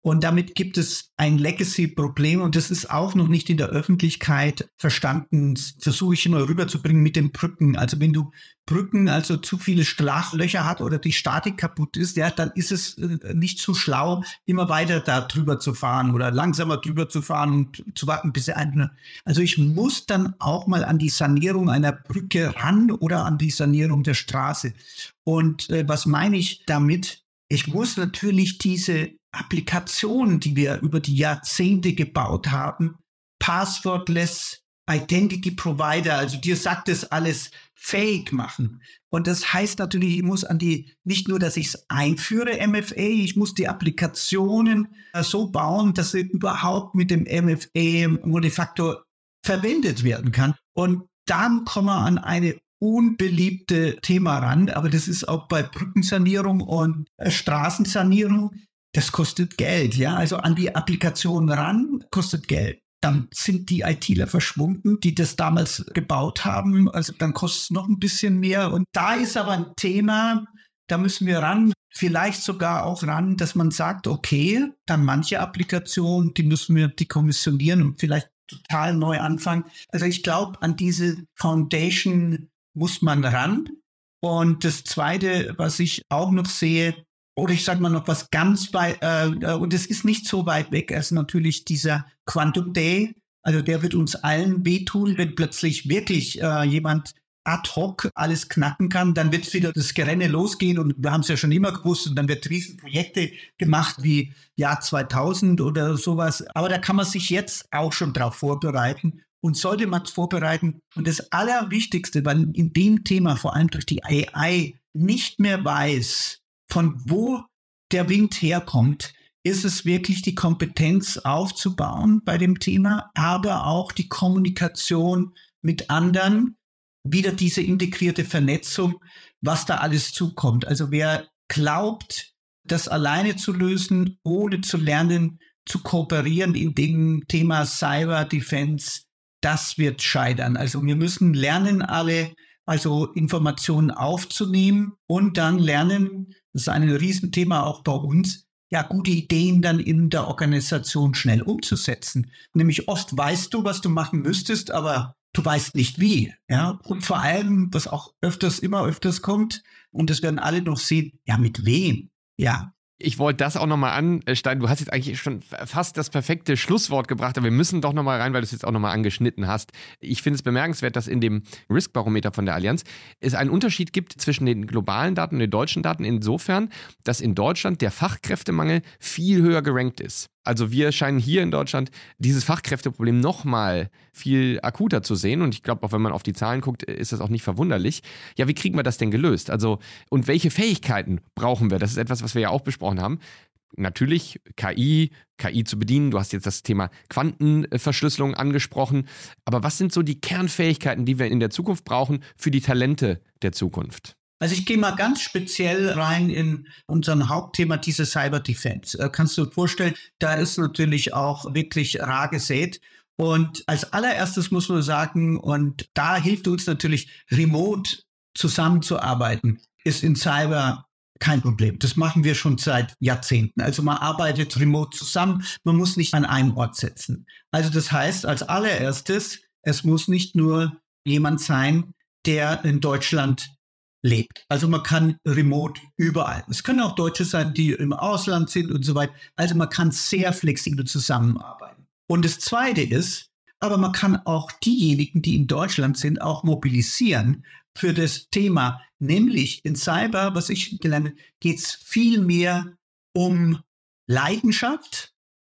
Speaker 1: Und damit gibt es ein Legacy-Problem und das ist auch noch nicht in der Öffentlichkeit verstanden. Das versuche ich immer rüberzubringen mit den Brücken. Also wenn du Brücken also zu viele Schlaglöcher hat oder die Statik kaputt ist, ja, dann ist es nicht so schlau, immer weiter da drüber zu fahren oder langsamer drüber zu fahren und zu warten, bis er ein. Also ich muss dann auch mal an die Sanierung einer Brücke ran oder an die Sanierung der Straße. Und äh, was meine ich damit? Ich muss natürlich diese Applikationen, die wir über die Jahrzehnte gebaut haben, passwordless Identity Provider, also dir sagt es alles, fähig machen. Und das heißt natürlich, ich muss an die, nicht nur, dass ich es einführe, M F A, ich muss die Applikationen so bauen, dass sie überhaupt mit dem M F A-Modifaktor verwendet werden kann. Und dann kommen wir an eine unbeliebte Thema ran, aber das ist auch bei Brückensanierung und Straßensanierung. Das kostet Geld, ja. Also an die Applikation ran kostet Geld. Dann sind die ITler verschwunden, die das damals gebaut haben. Also dann kostet es noch ein bisschen mehr. Und da ist aber ein Thema, da müssen wir ran, vielleicht sogar auch ran, dass man sagt, okay, dann manche Applikationen, die müssen wir dekommissionieren und vielleicht total neu anfangen. Also ich glaube, an diese Foundation muss man ran. Und das Zweite, was ich auch noch sehe, oder ich sage mal noch was ganz weit, äh, und es ist nicht so weit weg, als natürlich dieser Quantum Day. Also der wird uns allen wehtun, wenn plötzlich wirklich äh, jemand ad hoc alles knacken kann. Dann wird wieder das Gerenne losgehen und wir haben es ja schon immer gewusst und dann wird Riesenprojekte gemacht wie Jahr zweitausend oder sowas. Aber da kann man sich jetzt auch schon drauf vorbereiten. Und sollte man es vorbereiten. Und das Allerwichtigste, weil in dem Thema vor allem durch die A I nicht mehr weiß, von wo der Wind herkommt, ist es wirklich die Kompetenz aufzubauen bei dem Thema, aber auch die Kommunikation mit anderen, wieder diese integrierte Vernetzung, was da alles zukommt. Also wer glaubt, das alleine zu lösen, ohne zu lernen, zu kooperieren in dem Thema Cyber Defense, das wird scheitern. Also wir müssen lernen, alle also Informationen aufzunehmen und dann lernen, das ist ein Riesenthema auch bei uns, ja, gute Ideen dann in der Organisation schnell umzusetzen. Nämlich oft weißt du, was du machen müsstest, aber du weißt nicht wie. Ja? Und vor allem, was auch öfters, immer öfters kommt, und das werden alle noch sehen, ja, mit wem? Ja.
Speaker 3: Ich wollte das auch nochmal ansteigen. Du hast jetzt eigentlich schon fast das perfekte Schlusswort gebracht, aber wir müssen doch nochmal rein, weil du es jetzt auch nochmal angeschnitten hast. Ich finde es bemerkenswert, dass in dem Risk-Barometer von der Allianz es einen Unterschied gibt zwischen den globalen Daten und den deutschen Daten insofern, dass in Deutschland der Fachkräftemangel viel höher gerankt ist. Also wir scheinen hier in Deutschland dieses Fachkräfteproblem nochmal viel akuter zu sehen. Und ich glaube, auch wenn man auf die Zahlen guckt, ist das auch nicht verwunderlich. Ja, wie kriegen wir das denn gelöst? Also, und welche Fähigkeiten brauchen wir? Das ist etwas, was wir ja auch besprochen haben. Natürlich K I, K I zu bedienen. Du hast jetzt das Thema Quantenverschlüsselung angesprochen. Aber was sind so die Kernfähigkeiten, die wir in der Zukunft brauchen für die Talente der Zukunft?
Speaker 1: Also ich gehe mal ganz speziell rein in unser Hauptthema, diese Cyber Defense. Äh, kannst du dir vorstellen, da ist natürlich auch wirklich rar gesät. Und als allererstes muss man sagen, und da hilft uns natürlich remote zusammenzuarbeiten, ist in Cyber kein Problem. Das machen wir schon seit Jahrzehnten. Also man arbeitet remote zusammen, man muss nicht an einen Ort sitzen. Also das heißt, als allererstes, es muss nicht nur jemand sein, der in Deutschland lebt. Also man kann remote überall. Es können auch Deutsche sein, die im Ausland sind und so weiter. Also man kann sehr flexibel zusammenarbeiten. Und das Zweite ist, aber man kann auch diejenigen, die in Deutschland sind, auch mobilisieren für das Thema. Nämlich in Cyber, was ich gelernt habe, geht es viel mehr um Leidenschaft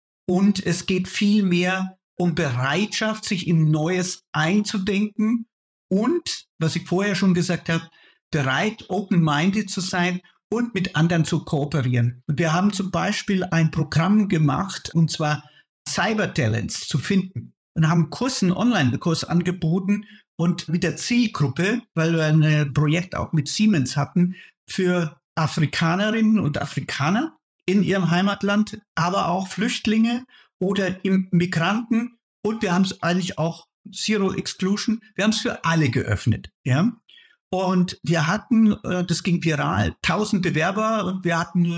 Speaker 1: und es geht viel mehr um Bereitschaft, sich in Neues einzudenken und, was ich vorher schon gesagt habe, bereit, open-minded zu sein und mit anderen zu kooperieren. Und wir haben zum Beispiel ein Programm gemacht, und zwar Cyber Talents zu finden. Und haben Kursen, Online-Kurs angeboten und mit der Zielgruppe, weil wir ein Projekt auch mit Siemens hatten, für Afrikanerinnen und Afrikaner in ihrem Heimatland, aber auch Flüchtlinge oder Migranten. Und wir haben es eigentlich auch Zero Exclusion, wir haben es für alle geöffnet, ja. Und wir hatten, das ging viral, tausend Bewerber und wir hatten nur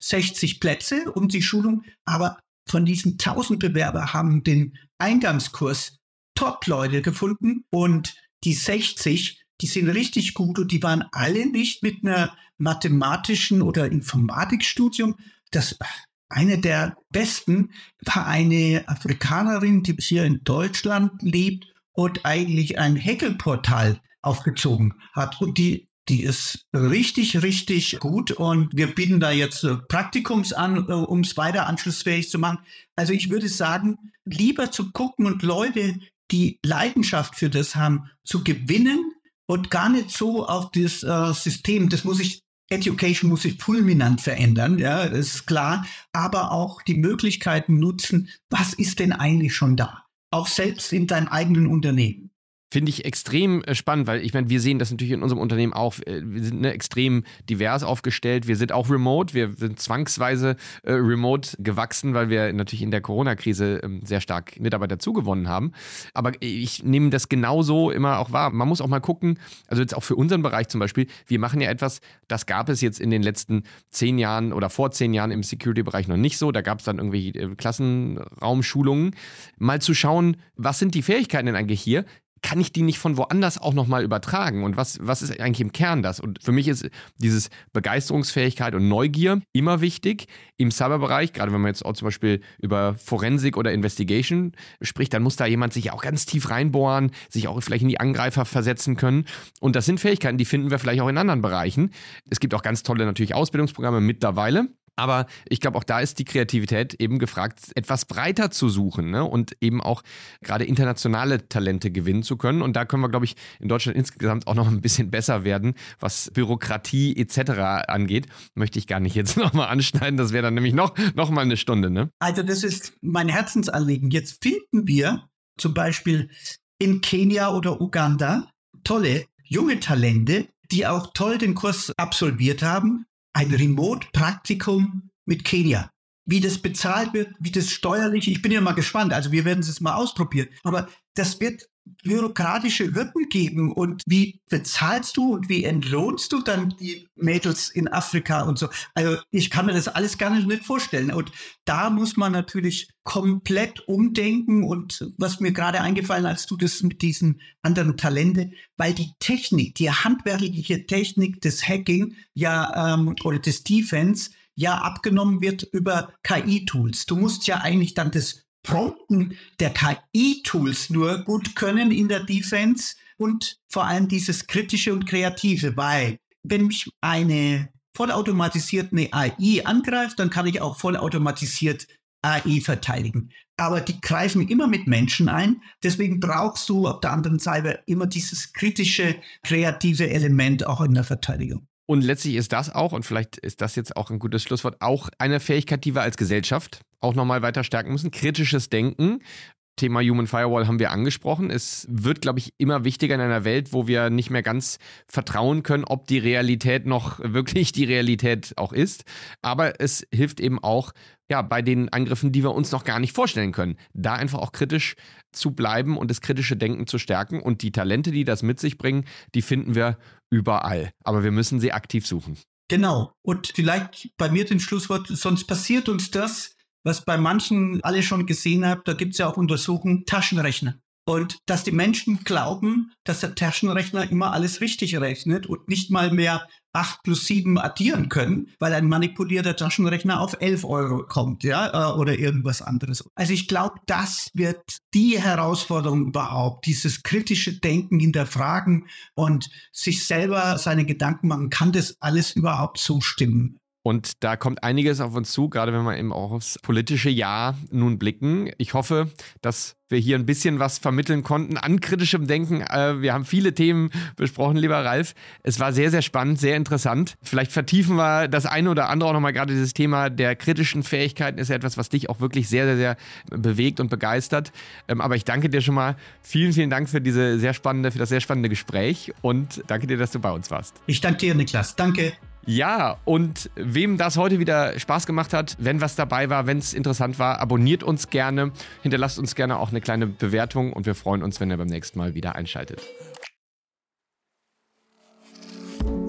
Speaker 1: sechzig Plätze um die Schulung, aber von diesen tausend Bewerber haben den Eingangskurs Top-Leute gefunden und die sechzig, die sind richtig gut und die waren alle nicht mit einer mathematischen oder Informatikstudium. Das eine der besten war eine Afrikanerin, die hier in Deutschland lebt und eigentlich ein Häkelportal aufgezogen hat. Und die, die ist richtig, richtig gut. Und wir bieten da jetzt Praktikums an, um es weiter anschlussfähig zu machen. Also ich würde sagen, lieber zu gucken und Leute, die Leidenschaft für das haben, zu gewinnen und gar nicht so auf das äh, System, das muss ich Education muss sich fulminant verändern, ja, das ist klar, aber auch die Möglichkeiten nutzen, was ist denn eigentlich schon da? Auch selbst in deinem eigenen Unternehmen.
Speaker 3: Finde ich extrem spannend, weil ich meine, wir sehen das natürlich in unserem Unternehmen auch. Wir sind ne, extrem divers aufgestellt. Wir sind auch remote. Wir sind zwangsweise äh, remote gewachsen, weil wir natürlich in der Corona-Krise ähm, sehr stark Mitarbeiter zugewonnen haben. Aber ich nehme das genauso immer auch wahr. Man muss auch mal gucken, also jetzt auch für unseren Bereich zum Beispiel, wir machen ja etwas, das gab es jetzt in den letzten zehn Jahren oder vor zehn Jahren im Security-Bereich noch nicht so. Da gab es dann irgendwelche äh, Klassenraumschulungen. Mal zu schauen, was sind die Fähigkeiten denn eigentlich hier? Kann ich die nicht von woanders auch nochmal übertragen? Und was, was ist eigentlich im Kern das? Und für mich ist dieses Begeisterungsfähigkeit und Neugier immer wichtig. Im Cyberbereich, gerade wenn man jetzt auch zum Beispiel über Forensik oder Investigation spricht, dann muss da jemand sich auch ganz tief reinbohren, sich auch vielleicht in die Angreifer versetzen können. Und das sind Fähigkeiten, die finden wir vielleicht auch in anderen Bereichen. Es gibt auch ganz tolle natürlich Ausbildungsprogramme mittlerweile. Aber ich glaube, auch da ist die Kreativität eben gefragt, etwas breiter zu suchen, ne? Und eben auch gerade internationale Talente gewinnen zu können. Und da können wir, glaube ich, in Deutschland insgesamt auch noch ein bisschen besser werden, was Bürokratie et cetera angeht. Möchte ich gar nicht jetzt nochmal anschneiden, das wäre dann nämlich noch, noch mal eine Stunde. Ne?
Speaker 1: Also das ist mein Herzensanliegen. Jetzt finden wir zum Beispiel in Kenia oder Uganda tolle junge Talente, die auch toll den Kurs absolviert haben. Ein Remote-Praktikum mit Kenia. Wie das bezahlt wird, wie das steuerlich, ich bin ja mal gespannt, also wir werden es mal ausprobieren. Aber das wird bürokratische Hürden geben und wie bezahlst du und wie entlohnst du dann die Mädels in Afrika und so. Also ich kann mir das alles gar nicht vorstellen und da muss man natürlich komplett umdenken und was mir gerade eingefallen, als du das mit diesen anderen Talente, weil die Technik, die handwerkliche Technik des Hacking ja ähm, oder des Defense ja abgenommen wird über K I-Tools. Du musst ja eigentlich dann das Prompten der K I-Tools nur gut können in der Defense und vor allem dieses Kritische und Kreative, weil wenn mich eine vollautomatisierte A I angreift, dann kann ich auch vollautomatisiert A I verteidigen. Aber die greifen immer mit Menschen ein, deswegen brauchst du auf der anderen Seite immer dieses kritische, kreative Element auch in der Verteidigung.
Speaker 3: Und letztlich ist das auch, und vielleicht ist das jetzt auch ein gutes Schlusswort, auch eine Fähigkeit, die wir als Gesellschaft auch nochmal weiter stärken müssen. Kritisches Denken. Thema Human Firewall haben wir angesprochen. Es wird, glaube ich, immer wichtiger in einer Welt, wo wir nicht mehr ganz vertrauen können, ob die Realität noch wirklich die Realität auch ist. Aber es hilft eben auch, ja, bei den Angriffen, die wir uns noch gar nicht vorstellen können, da einfach auch kritisch zu bleiben und das kritische Denken zu stärken. Und die Talente, die das mit sich bringen, die finden wir überall. Aber wir müssen sie aktiv suchen.
Speaker 1: Genau. Und vielleicht bei mir den Schlusswort, sonst passiert uns das, was bei manchen alle schon gesehen habt, da gibt es ja auch Untersuchungen, Taschenrechner. Und dass die Menschen glauben, dass der Taschenrechner immer alles richtig rechnet und nicht mal mehr acht plus sieben addieren können, weil ein manipulierter Taschenrechner auf elf Euro kommt, ja, oder irgendwas anderes. Also ich glaube, das wird die Herausforderung überhaupt, dieses kritische Denken hinterfragen und sich selber seine Gedanken machen, kann das alles überhaupt so stimmen?
Speaker 3: Und da kommt einiges auf uns zu, gerade wenn wir eben auch aufs politische Jahr nun blicken. Ich hoffe, dass wir hier ein bisschen was vermitteln konnten an kritischem Denken. Wir haben viele Themen besprochen, lieber Ralf. Es war sehr, sehr spannend, sehr interessant. Vielleicht vertiefen wir das eine oder andere auch nochmal. Gerade dieses Thema der kritischen Fähigkeiten ist ja etwas, was dich auch wirklich sehr, sehr, sehr bewegt und begeistert. Aber ich danke dir schon mal. Vielen, vielen Dank für diese sehr spannende, für das sehr spannende Gespräch und danke dir, dass du bei uns warst.
Speaker 1: Ich danke dir, Niklas. Danke.
Speaker 3: Ja, und wem das heute wieder Spaß gemacht hat, wenn was dabei war, wenn es interessant war, abonniert uns gerne, hinterlasst uns gerne auch eine kleine Bewertung und wir freuen uns, wenn ihr beim nächsten Mal wieder einschaltet.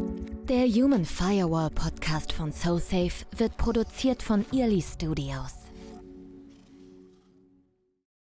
Speaker 2: Der Human Firewall Podcast von SoSafe wird produziert von Early Studios.